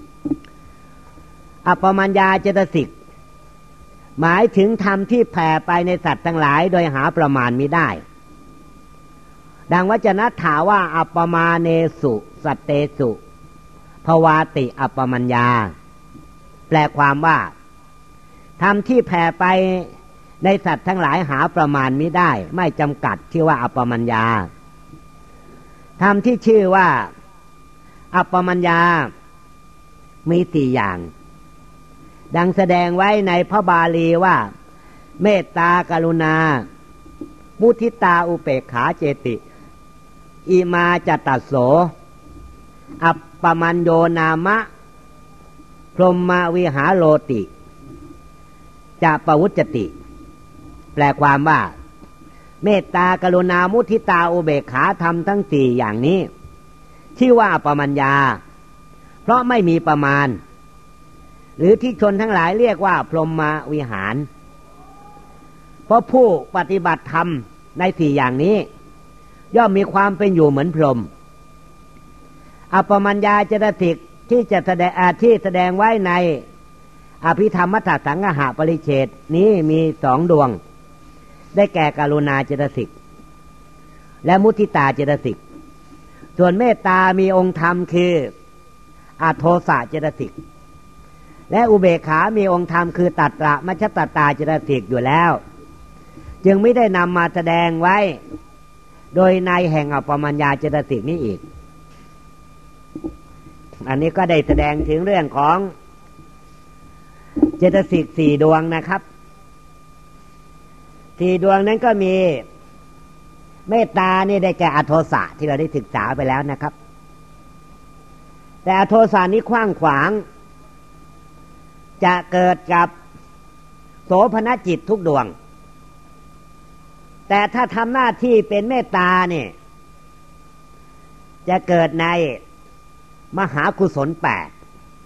อัปปมัญญาเจตสิกหมายถึงธรรมที่แผ่ไปในสัตว์ทั้งหลายโดยหาประมาณมิได้ดังวจนะถาว่าอัปปมาเนสุสัตเตสุภวาติอัปปมัญญาแปลความว่าธรรมที่แผ่ไปในสัตว์ทั้งหลายหาประมาณมิได้ไม่จำกัดชื่อว่าอัปปมัญญาธรรมที่ชื่อว่าอัปปมัญญามีสี่อย่างดังแสดงไว้ในพระบาลีว่าเมตตากรุณามุทิตาอุเบกขาเจติอิมาจตัสโสอัปปมัญโยนามะพรหมวิหารโลติจะปวุจจติแปลความว่าเมตตากรุณามุทิตาอุเบกขาธรรมทั้งสี่อย่างนี้ชื่อว่าอัปปมัญญาเพราะไม่มีประมาณหรือที่ชนทั้งหลายเรียกว่าพรหมวิหารเพราะผู้ปฏิบัติธรรมในสี่อย่างนี้ย่อมมีความเป็นอยู่เหมือนพรหมอัปปมัญญาเจตสิกที่จะแสดงที่แสดงไว้ในอภิธรรมมัทธสังฆะปริเฉดนี้มีสองดวงได้แก่กรุณาเจตสิกและมุทิตาเจตสิกส่วนเมตตามีองค์ธรรมคืออโทสะเจตสิกและอุเบกขามีองค์ธรรมคือตัตระมัชฌตตาเจตสิกอยู่แล้วจึงไม่ได้นำมาแสดงไว้โดยในแห่งอัปปมัญญาเจตสิกนี้อีกอันนี้ก็ได้แสดงถึงเรื่องของเจตสิกสี่ดวงนะครับสี่ดวงนั้นก็มีเมตตานี่ได้แก่อโทสะที่เราได้ศึกษาไปแล้วนะครับแต่อโทสะนี้ขว้างขวางจะเกิดกับโสภณจิตทุกดวงแต่ถ้าทำหน้าที่เป็นเมตตาเนี่ยจะเกิดในมหากุศลแปด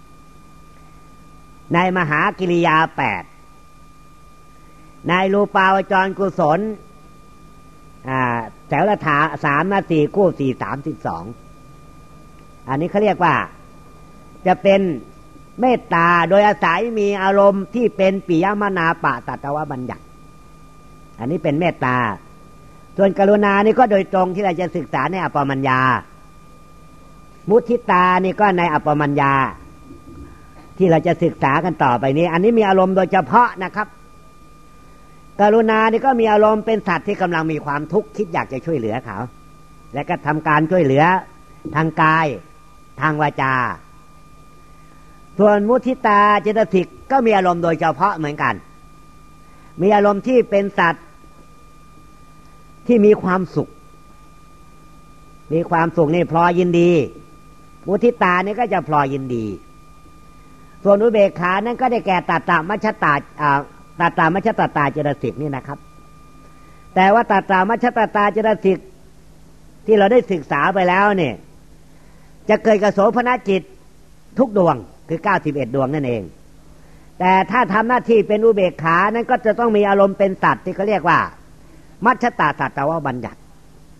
ในมหากิริยาแปดในรูปาวจรกุศลอ่าแถวละถาสามนาทีคู่สี่สามสิบสองอันนี้เขาเรียกว่าจะเป็นเมตตาโดยอาศัยมีอารมณ์ที่เป็นปิยมนาปะสัตวบัญญัติอันนี้เป็นเมตตาส่วนกรุณานี่ก็โดยตรงที่เราจะศึกษาในอัปปมัญญามุทิตานี่ก็ในอัปปมัญญาที่เราจะศึกษากันต่อไปนี้อันนี้มีอารมณ์โดยเฉพาะนะครับกรุณานี่ก็มีอารมณ์เป็นสัตว์ที่กำลังมีความทุกข์คิดอยากจะช่วยเหลือเขาและก็ทำการช่วยเหลือทางกายทางวาจาส่วนมุทิตาเจตสิกก็มีอารมณ์โดยเฉพาะเหมือนกันมีอารมณ์ที่เป็นสัตว์ที่มีความสุขมีความสุขนี่พลอยยินดีมุทิตานี่ก็จะพลอยยินดีส่วนอุเบกขานั้นก็ได้แก่ตัตตมัชฌตาอ่าตัตตมัชฌตตาเจตสิกนี่นะครับแต่ว่าตัตตมัชฌตตาเจตสิกที่เราได้ศึกษาไปแล้วเนี่ยจะเกิดกับโสภณจิตทุกดวงคือเก้าสิบเอ็ดดวงนั่นเองแต่ถ้าทำหน้าที่เป็นอุเบกขานั้นก็จะต้องมีอารมณ์เป็นสัตว์ที่เขาเรียกว่ามัชฌตาสัตวบัญญัติ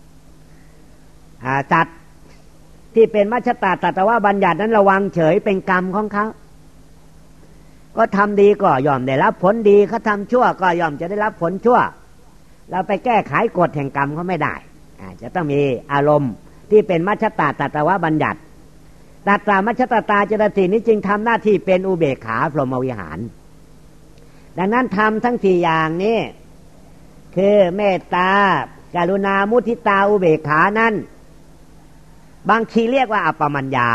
สัตว์ที่เป็นมัชฌตาสัตวบัญญัตินั้นระวังเฉยเป็นกรรมของเขาก็ทำดีก็ย่อมได้รับผลดีเขาทำชั่วก็ย่อมจะได้รับผลชั่วเราไปแก้ไขกฎแห่งกรรมเขาไม่ได้จะต้องมีอารมณ์ที่เป็นมัชฌตาสัตวบัญญัติตัตตมัชฌตตาเจตสิกนี้จึงทำหน้าที่เป็นอุเบกขาพรหมวิหารดังนั้นทำทั้งสี่อย่างนี้คือเมตตากรุณามุทิตาอุเบกขานั้นบางทีเรียกว่าอัปปมัญญา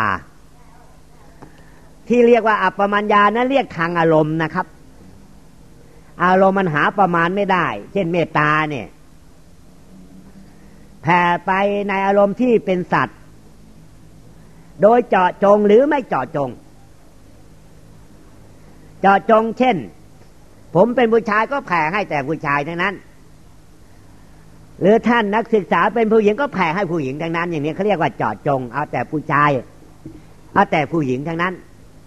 ที่เรียกว่าอัปปมัญญานั้นเรียกทางอารมณ์นะครับอารมณ์มันหาประมาณไม่ได้เช่นเมตตาเนี่ยแผ่ไปในอารมณ์ที่เป็นสัตว์โดยเจาะจงหรือไม่เจาะจงเจาะจงเช่นผมเป็นผู้ชายก็แผ่ให้แต่ผู้ชายทั้งนั้นหรือท่านนักศึกษาเป็นผู้หญิงก็แผ่ให้ผู้หญิงทั้งนั้นอย่างนี้เขาเรียกว่าเจาะจงเอาแต่ผู้ชายเอาแต่ผู้หญิงทั้งนั้น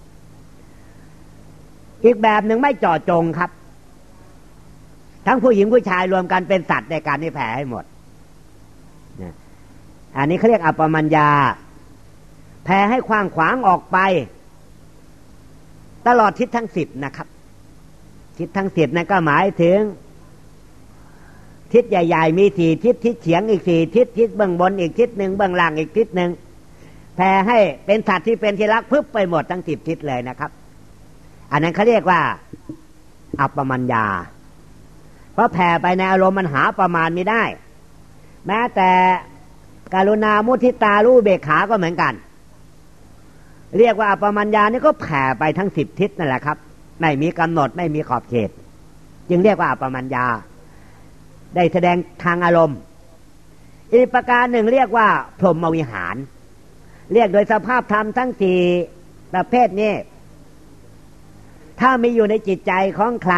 อีกแบบหนึ่งไม่เจาะจงครับทั้งผู้หญิงผู้ชายรวมกันเป็นสัตว์ในการที่แผ่ให้หมดอันนี้เขาเรียกอัปปมัญญาแผ่ให้ขว้างขวางออกไปตลอดทิศทั้งสิบนะครับทิศทั้งสิบนั่นก็หมายถึงทิศใหญ่ๆมีสี่ทิศทิศเฉียงอีกสี่ทิศทิศเบื้องบนอีกทิศหนึ่งเบื้องล่างอีกทิศหนึ่งแผ่ให้เป็นสัตว์ที่เป็นที่รักพึบไปหมดทั้งสิบทิศเลยนะครับอันนั้นเขาเรียกว่าอัปปมัญญาเพราะแผ่ไปในอารมณ์มันหาประมาณไม่ได้แม้แต่กรุณามุทิตารู้เบกขาก็เหมือนกันเรียกว่าอัปปมัญญานี่ก็แผ่ไปทั้งสิบทิศนั่นแหละครับไม่มีกำหนดไม่มีขอบเขตจึงเรียกว่าอัปปมัญญาได้แสดงทางอารมณ์อีกประการหนึ่งเรียกว่าพรหมวิหารเรียกโดยสภาพธรรมทั้งสี่ประเภทนี้ถ้ามีอยู่ในจิตใจของใคร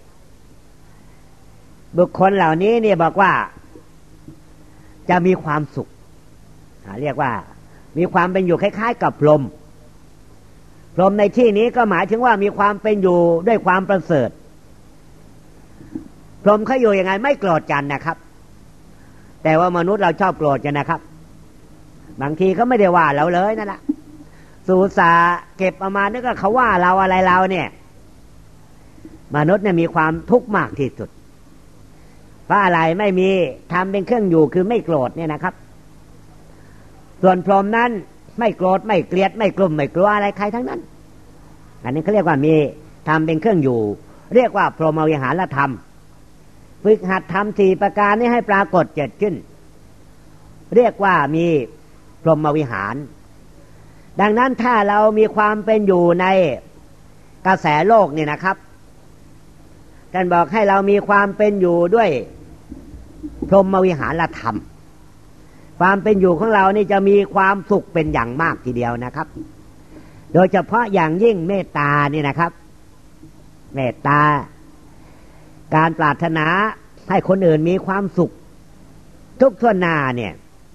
บุคคลเหล่านี้เนี่ยบอกว่าจะมีความสุขเรียกว่ามีความเป็นอยู่คล้ายๆกับพรหมพรหมในที่นี้ก็หมายถึงว่ามีความเป็นอยู่ด้วยความประเสริฐพรหมเขาอยู่ยังไงไม่โกรธกันนะครับแต่ว่ามนุษย์เราชอบโกรธกันนะครับบางทีเขาไม่ได้ว่าเราเลยนั่นแหละสูสาเก็บเอามานึกว่าเขาว่าเราอะไรเราเนี่ยมนุษย์เนี่ยมีความทุกข์มากที่สุดเพราะอะไรไม่มีทำเป็นเครื่องอยู่คือไม่โกรธเนี่ยนะครับส่วนพรหมนั้นไม่โกรธไม่เกลียดไม่กลุ่มไม่กลัวอะไรใครทั้งนั้นอันนี้เขาเรียกว่ามีทำเป็นเครื่องอยู่เรียกว่าพรหมวิหารธรรมฝึกหัดทำสี่ประการนี้ให้ปรากฏเกิดขึ้นเรียกว่ามีพรหมวิหารดังนั้นถ้าเรามีความเป็นอยู่ในกระแสโลกนี่นะครับท่านบอกให้เรามีความเป็นอยู่ด้วยพรหมวิหารธรรมความเป็นอยู่ของเรานี่จะมีความสุขเป็นอย่างมากทีเดียวนะครับโดยเฉพาะอย่างยิ่งเมตตานี่นะครับเมตตาการปรารถนาให้คนอื่นมีความสุขทุกทั่วหน้าเนี่ย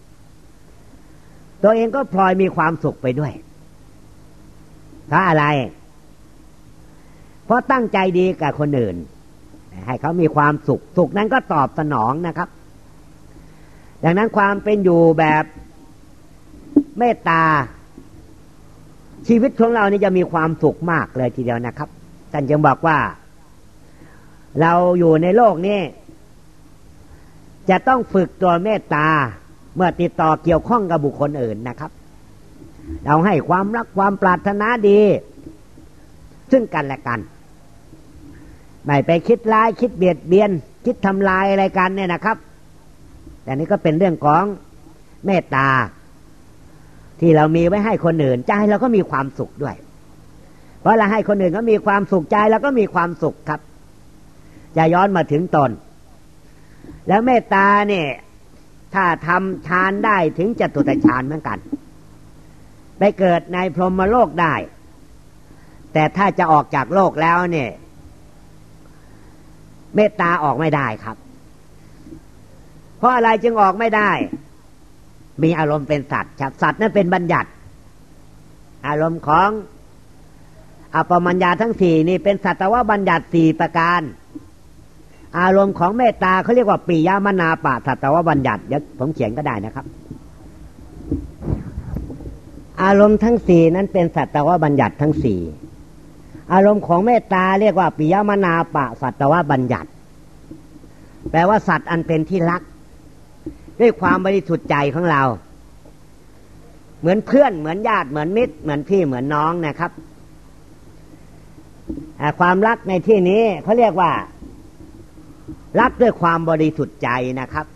ตัวเองก็พลอยมีความสุขไปด้วยเพราะอะไรเพราะตั้งใจดีกับคนอื่นให้เขามีความสุขสุขนั้นก็ตอบสนองนะครับดังนั้นความเป็นอยู่แบบเมตตาชีวิตของเรานี่จะมีความสุขมากเลยทีเดียวนะครับท่านจึงบอกว่าเราอยู่ในโลกนี้จะต้องฝึกตัวเมตตาเมื่อติดต่อเกี่ยวข้องกับบุคคลอื่นนะครับเราให้ความรักความปรารถนาดีซึ่งกันและกันไม่ไปคิดร้ายคิดเบียดเบียนคิดทำลายอะไรกันเนี่ยนะครับแต่นี้ก็เป็นเรื่องของเมตตาที่เรามีไว้ให้คนอื่นใจเราก็มีความสุขด้วยเพราะเราให้คนอื่นก็มีความสุขใจเราก็มีความสุขครับจะย้อนมาถึงตนแล้วเมตตาเนี่ยถ้าทำฌานได้ถึงจตุตฌานเหมือนกันไปเกิดในพรหมโลกได้แต่ถ้าจะออกจากโลกแล้วเนี่ยเมตตาออกไม่ได้ครับเพราะอะไรจึงออกไม่ได้มีอารมณ์เป็นสัตว์สัตว์นั้นเป็นบัญญัติอารมณ์ของอัปปมัญญาทั้งสี่นี่เป็นสัตวบัญญัติสี่ประการอารมณ์ของเมตตาเขาเรียกว่าปิยมนาปะสัตวบัญญัติเดี๋ยวผมเขียนก็ได้นะครับอารมณ์ทั้งสี่นั้นเป็นสัตวบัญญัติทั้งสี่อารมณ์ของเมตตาเรียกว่าปิยมนาปะสัตวบัญญัติแปลว่าสัตว์อันเป็นที่รักด้วยความบริสุทธิ์ใจของเราเหมือนเพื่อนเหมือนญาติเหมือนมิตรเหมือนพี่เหมือนน้องนะครับความรักในที่นี้เขาเรียกว่ารักด้วยความบริสุทธิ์ใจนะครับ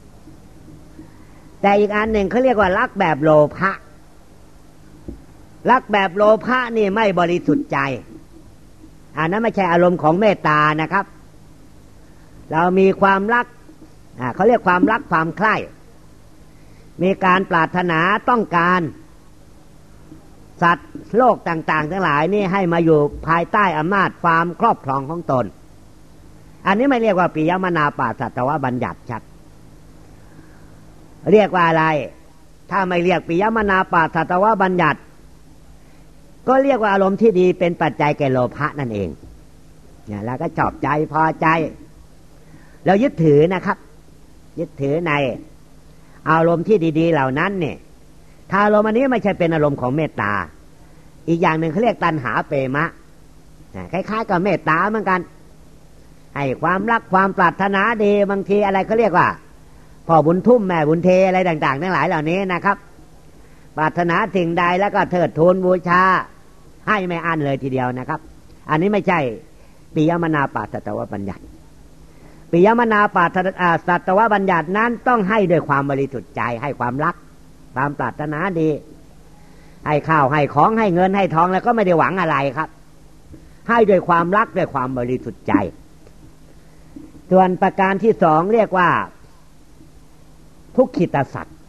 แต่อีกอันหนึ่งเขาเรียกว่ารักแบบโลภะรักแบบโลภะนี่ไม่บริสุทธิ์ใจอันนั้นไม่ใช่อารมณ์ของเมตตานะครับเรามีความรักเขาเรียกความรักความใคร่มีการปรารถนาต้องการสัตว์โลกต่างๆทั้งหลายนี่ให้มาอยู่ภายใต้อำนาจความครอบครองของตนอันนี้ไม่เรียกว่าปิยมนาปะสัตวบัญญัติชัดเรียกว่าอะไรถ้าไม่เรียกปิยมนาปะสัตวบัญญัติก็เรียกว่าอารมณ์ที่ดีเป็นปัจจัยแก่โลภะนั่นเองเนี่ยแล้วก็ชอบใจพอใจเรายึดถือนะครับยึดถือในอารมณ์ที่ดีๆเหล่านั้นเนี่ยถ้าอารมณ์อันนี้ไม่ใช่เป็นอารมณ์ของเมตตาอีกอย่างหนึ่งเขาเรียกตัณหาเปมะคล้ายๆกับเมตตาเหมือนกันให้ความรักความปรารถนาดีบางทีอะไรเขาเรียกว่าพ่อบุญทุ่มแม่บุญเทอะไรต่างๆทั้งหลายเหล่านี้นะครับปรารถนาสิ่งใดแล้วก็เทิดทูนบูชาให้ไม่อั้นเลยทีเดียวนะครับอันนี้ไม่ใช่ปิยมนาปาสัตวบัญญัติปิยมนาปาสัตวบัญญัตินั้นต้องให้ด้วยความบริสุทธิ์ใจให้ความรักความปรารถนาดีให้ข้าวให้ของให้เงินให้ทองแล้วก็ไม่ได้หวังอะไรครับให้ด้วยความรักด้วยความบริสุทธิ์ใจส่วนประการที่สองเรียกว่าทุกขิตสัตว์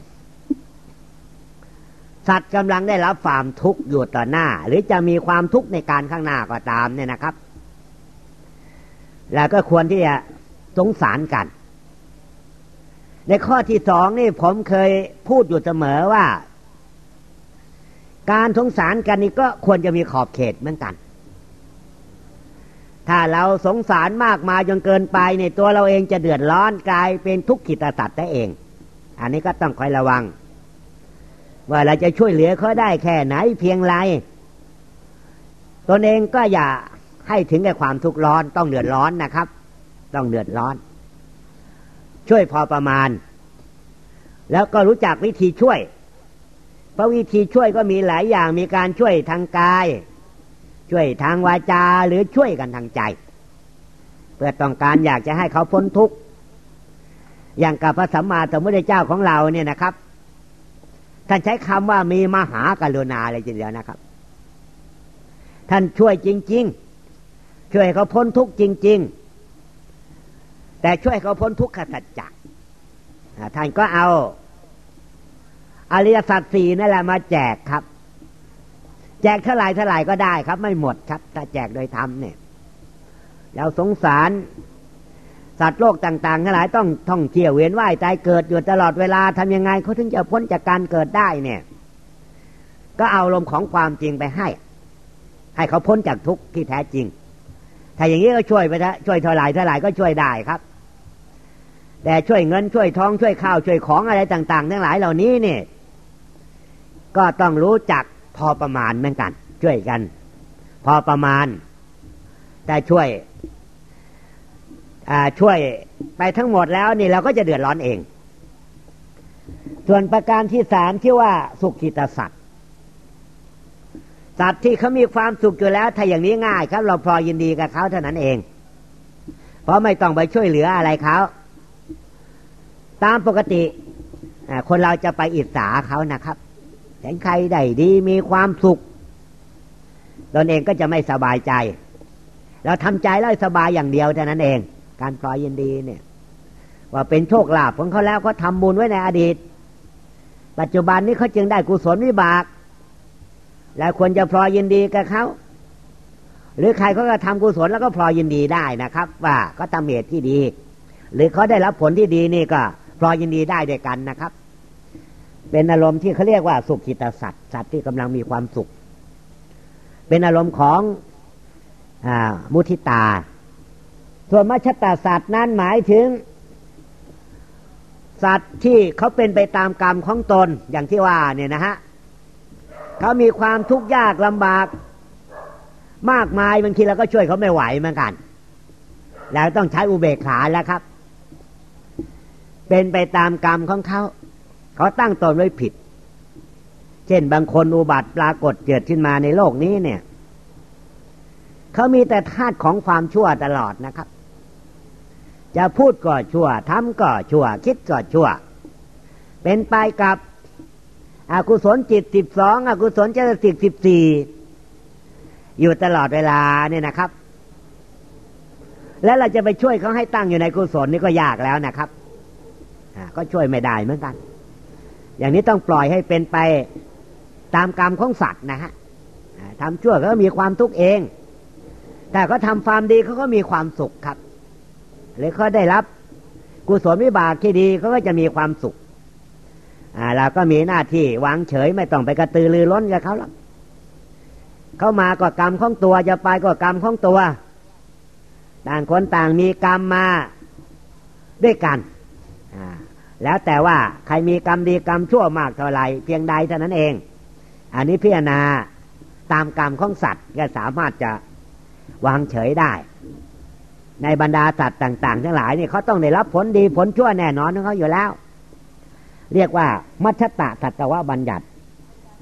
สัตว์กำลังได้รับความทุกข์อยู่ต่อหน้าหรือจะมีความทุกข์ในการข้างหน้าก็ตามเนี่ยนะครับแล้วก็ควรที่จะสงสารกันในข้อที่สองนี่ผมเคยพูดอยู่เสมอว่าการสงสารกันนี่ก็ควรจะมีขอบเขตเหมือนกันถ้าเราสงสารมากมายจนเกินไปในตัวเราเองจะเดือดร้อนกลายเป็นทุกขิตสัตว์ได้เองอันนี้ก็ต้องคอยระวังว่าเราจะช่วยเหลือเขาได้แค่ไหนเพียงไรตนเองก็อย่าให้ถึงแก่ความทุกข์ร้อนต้องเดือดร้อนนะครับต้องเดือดร้อนช่วยพอประมาณแล้วก็รู้จักวิธีช่วยเพราะวิธีช่วยก็มีหลายอย่างมีการช่วยทางกายช่วยทางวาจาหรือช่วยกันทางใจเพื่อต้องการอยากจะให้เขาพ้นทุกข์อย่างกับพระสัมมาสัมพุทธเจ้าของเราเนี่ยนะครับท่านใช้คำว่ามีมหากรุณาเลยทีเดียวนะครับท่านช่วยจริงๆช่วยเขาพ้นทุกข์จริงๆแต่ช่วยเขาพ้นทุกขสัจจะท่านก็เอาอริยสัจสี่นั่นแหละมาแจกครับแจกเท่าไหร่เท่าไหร่ก็ได้ครับไม่หมดครับถ้าแจกโดยธรรมเนี่ยแล้วสงสารสัตว์โลกต่างๆทั้งหลายต้องท่องเที่ยวเวียนว่ายตายเกิดอยู่ตลอดเวลาทำยังไงเขาถึงจะพ้นจากการเกิดได้เนี่ยก็เอาลมของความจริงไปให้ให้เขาพ้นจากทุกข์ที่แท้จริงถ้าอย่างนี้ก็ช่วยไปนะช่วยเท่าไหร่เท่าไหร่ก็ช่วยได้ครับแต่ช่วยเงินช่วยทองช่วยข้าวช่วยของอะไรต่างๆทั้งหลายเหล่านี้เนี่ยก็ต้องรู้จักพอประมาณเหมือนกันช่วยกันพอประมาณแต่ช่วยช่วยไปทั้งหมดแล้วนี่เราก็จะเดือดร้อนเองส่วนประการที่สามที่ว่าสุขิตสัตว์สัตว์ที่เขามีความสุขอยู่แล้วถ้าอย่างนี้ง่ายครับเราพอยินดีกับเขาเท่านั้นเองเพราะไม่ต้องไปช่วยเหลืออะไรเขาตามปกติคนเราจะไปอิจฉาเขานะครับเห็นใครได้ดีมีความสุขตนเองก็จะไม่สบายใจเราทำใจแล้วสบายอย่างเดียวเท่านั้นเองการพลอยยินดีเนี่ยว่าเป็นโชคลาภของเขาแล้วเขาทำบุญไว้ในอดีตปัจจุบันนี้เขาจึงได้กุศลวิบากแล้วควรจะพลอยยินดีกับเขาหรือใครเขาก็ทำกุศลแล้วก็พลอยยินดีได้นะครับว่าเขาทำเหตุที่ดีหรือเขาได้รับผลที่ดีนี่ก็พลอยยินดีได้ด้วยกันนะครับเป็นอารมณ์ที่เขาเรียกว่าสุขิตสัตว์สัตว์ที่กำลังมีความสุขเป็นอารมณ์ของอ่ามุทิตาส่วนมัชฌตสัตว์นั้นหมายถึงสัตว์ที่เขาเป็นไปตามกรรมของตนอย่างที่ว่าเนี่ยนะฮะเขามีความทุกข์ยากลำบากมากมายบางทีเราก็ช่วยเขาไม่ไหวเหมือนกันแล้วต้องใช้อุเบกขาแล้วครับเป็นไปตามกรรมของเขาเขาตั้งตนไว้ผิดเช่นบางคนอุบัติปรากฏเกิดขึ้นมาในโลกนี้เนี่ยเขามีแต่ธาตุของความชั่วตลอดนะครับจะพูดก็ชั่วทำก็ชั่วคิดก็ชั่วเป็นไปกับอกุศลจิตสิบสองอกุศลเจตสิกสิบสี่อยู่ตลอดเวลาเนี่ยนะครับแล้วเราจะไปช่วยเขาให้ตั้งอยู่ในกุศลนี่ก็ยากแล้วนะครับก็ช่วยไม่ได้เหมือนกันอย่างนี้ต้องปล่อยให้เป็นไปตามกรรมของสัตว์นะฮะทำชั่วก็มีความทุกข์เองแต่เขาทำความดีเขาก็มีความสุขครับหรือเขาได้รับกุศลวิบากที่ดีเขาก็จะมีความสุขอ่าเราก็มีหน้าที่วางเฉยไม่ต้องไปกระตือรือร้นกับเขาหรอกเขามาก็กรรมของตัวจะไปก็กรรมของตัวต่างคนต่างมีกรรมมาด้วยกันอ่าแล้วแต่ว่าใครมีกรรมดีกรรมชั่วมากเท่าไหร่เพียงใดเท่านั้นเองอันนี้พิจารณาตามกรรมของสัตว์ก็สามารถจะวางเฉยได้ในบรรดาสัตว์ต่างๆทั้งหลายนี่เขาต้องได้รับผลดีผลชั่วแน่นอนของเขาอยู่แล้วเรียกว่ามัชฌตสัตวบัญญัติ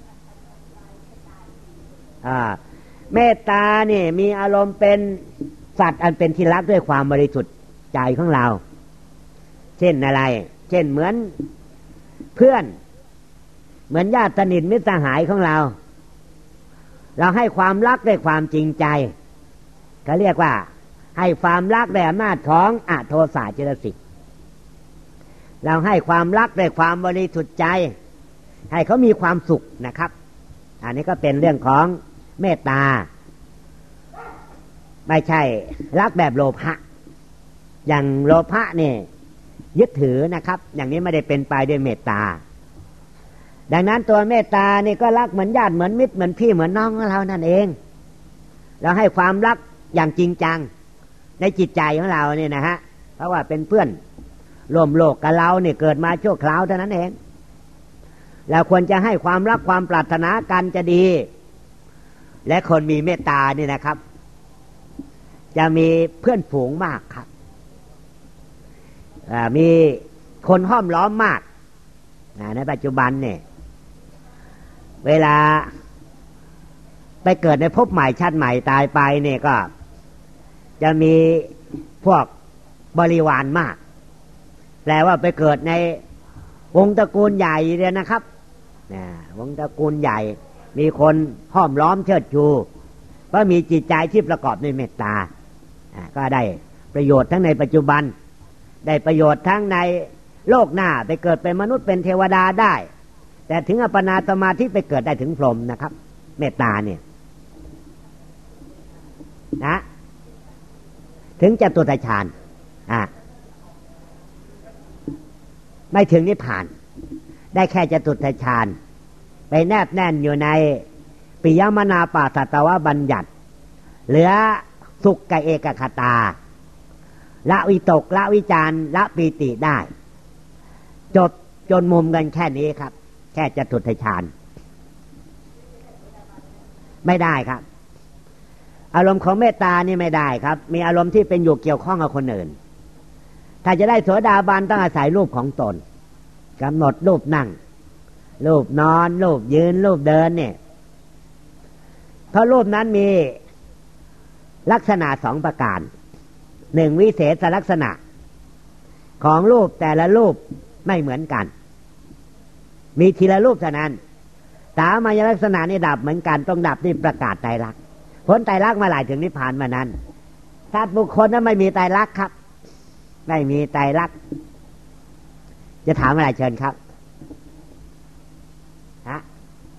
อ่าเมตตานี่มีอารมณ์เป็นสัตว์อันเป็นที่รักด้วยความบริสุทธิ์ใจของเราเช่นอะไรเช่นเหมือนเพื่อนเหมือนญาติสนิทมิตรสหายของเราเราให้ความรักด้วยความจริงใจเขาเรียกว่าให้ความรักด้วยอำนาจของอโทสะเจตสิกเราให้ความรักด้วยความบริสุทธิ์ใจให้เขามีความสุขนะครับอันนี้ก็เป็นเรื่องของเมตตาไม่ใช่รักแบบโลภะอย่างโลภะเนี่ยยึดถือนะครับอย่างนี้ไม่ได้เป็นไปด้วยเมตตาดังนั้นตัวเมตตานี่ก็รักเหมือนญาติเหมือนมิตรเหมือนพี่เหมือนน้องของเรานั่นเองเราให้ความรักอย่างจริงจังในจิตใจของเราเนี่ยนะฮะเพราะว่าเป็นเพื่อนร่วมโลกกับเราเนี่ยเกิดมาชั่วคราวเท่านั้นเองเราควรจะให้ความรักความปรารถนากันจะดีและคนมีเมตตานี่นะครับจะมีเพื่อนฝูงมากครับมีคนห้อมล้อมมากในปัจจุบันเนี่ยเวลาไปเกิดในภพใหม่ชาติใหม่ตายไปเนี่ยก็จะมีพวกบริวารมากแปลว่าไปเกิดในวงตระกูลใหญ่เลยนะครับวงตระกูลใหญ่มีคนห้อมล้อมเชิดชูเพราะมีจิตใจที่ประกอบด้วยเมตตาก็ได้ประโยชน์ทั้งในปัจจุบันได้ประโยชน์ทั้งในโลกหน้าไปเกิดเป็นมนุษย์เป็นเทวดาได้แต่ถึงอัปปนาสมาธิไปเกิดได้ถึงพรหมนะครับเมตตาเนี่ยนะถึงจตุตฌานอ่ะไม่ถึงนิพพานได้แค่จตุตฌานไปแนบแน่นอยู่ในปิยมนาปาสัตวบัญญัติเหลือสุขกับเอกคตาละวิตกละวิจารละปีติได้จบจนมุมกันแค่นี้ครับแค่จตุตฌานไม่ได้ครับอารมณ์ของเมตตานี่ไม่ได้ครับมีอารมณ์ที่เป็นอยู่เกี่ยวข้องกับคนอื่นถ้าจะได้โสดาบันต้องอาศัยรูปของตนกำหนดรูปนั่งรูปนอนรูปยืนรูปเดินเนี่ยเพราะรูปนั้นมีลักษณะสองประการหนึ่งวิเศษลักษณะของรูปแต่ละรูปไม่เหมือนกันมีทีละรูปเท่านั้นสามัญลักษณะนี่ดับเหมือนกันต้องดับที่ประกาศไตรลักษณ์พ้นไตรลักษณ์มาหลายถึงนิพพานมานั้นสัตว์บุคคลนั้นไม่มีไตรลักษณ์ครับไม่มีไตรลักษณ์จะถามอะไรเชิญครับฮะ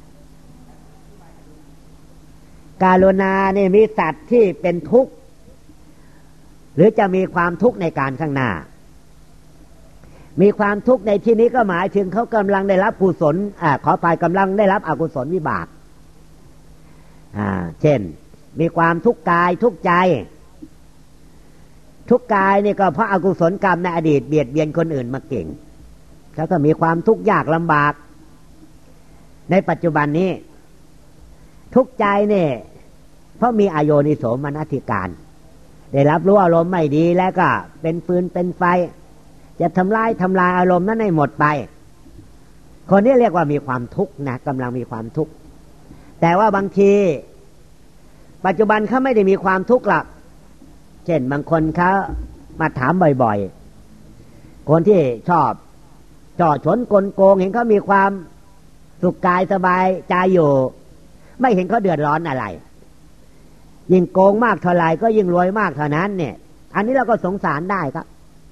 กรุณานี่มีสัตว์ที่เป็นทุกข์หรือจะมีความทุกข์ในการข้างหน้ามีความทุกข์ในที่นี้ก็หมายถึงเขากำลังได้รับกุศลอ่าขออภัยกำลังได้รับอกุศลวิบากอ่าเช่นมีความทุกข์กายทุกข์ใจทุกข์กายนี่ก็เพราะอกุศลกรรมในอดีตเบียดเบียนคนอื่นมาเก่งเขาก็มีความทุกข์ยากลำบากในปัจจุบันนี้ทุกข์ใจนี่เพราะมีอโยนิโสมนสิการได้รับรู้อารมณ์ไม่ดีแล้วก็เป็นฟืนเป็นไฟจะทำลายทำลายอารมณ์นั้นให้หมดไปคนนี้เรียกว่ามีความทุกข์นะกำลังมีความทุกข์แต่ว่าบางทีปัจจุบันเขาไม่ได้มีความทุกข์หรอกเช่นบางคนเขามาถามบ่อยๆคนที่ชอบจ่อฉนกลโกงเห็นเขามีความสุขกายสบายใจอยู่ไม่เห็นเขาเดือดร้อนอะไรยิ่งโกงมากเท่าไหร่ก็ยิ่งรวยมากเท่านั้นเนี่ยอันนี้เราก็สงสารได้ครับ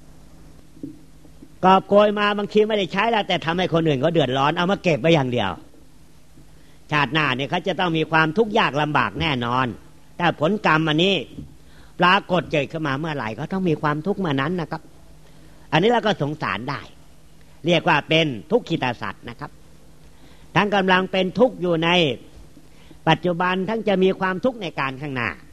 กอบโกยมาบางทีไม่ได้ใช้แล้วแต่ทำให้คนอื่นเขาเดือดร้อนเอามาเก็บไว้อย่างเดียวชาติหน้าเนี่ยเขาจะต้องมีความทุกข์ยากลำบากแน่นอนแต่ผลกรรมอันนี้ปรากฏเกิดขึ้นมาเมื่อไหร่ก็ต้องมีความทุกข์มานั้นนะครับอันนี้เราก็สงสารได้เรียกว่าเป็นทุกขิตสัตว์นะครับทั้งกำลังเป็นทุกข์อยู่ในปัจจุบันทั้งจะมีความทุกข์ในการข้างหน้า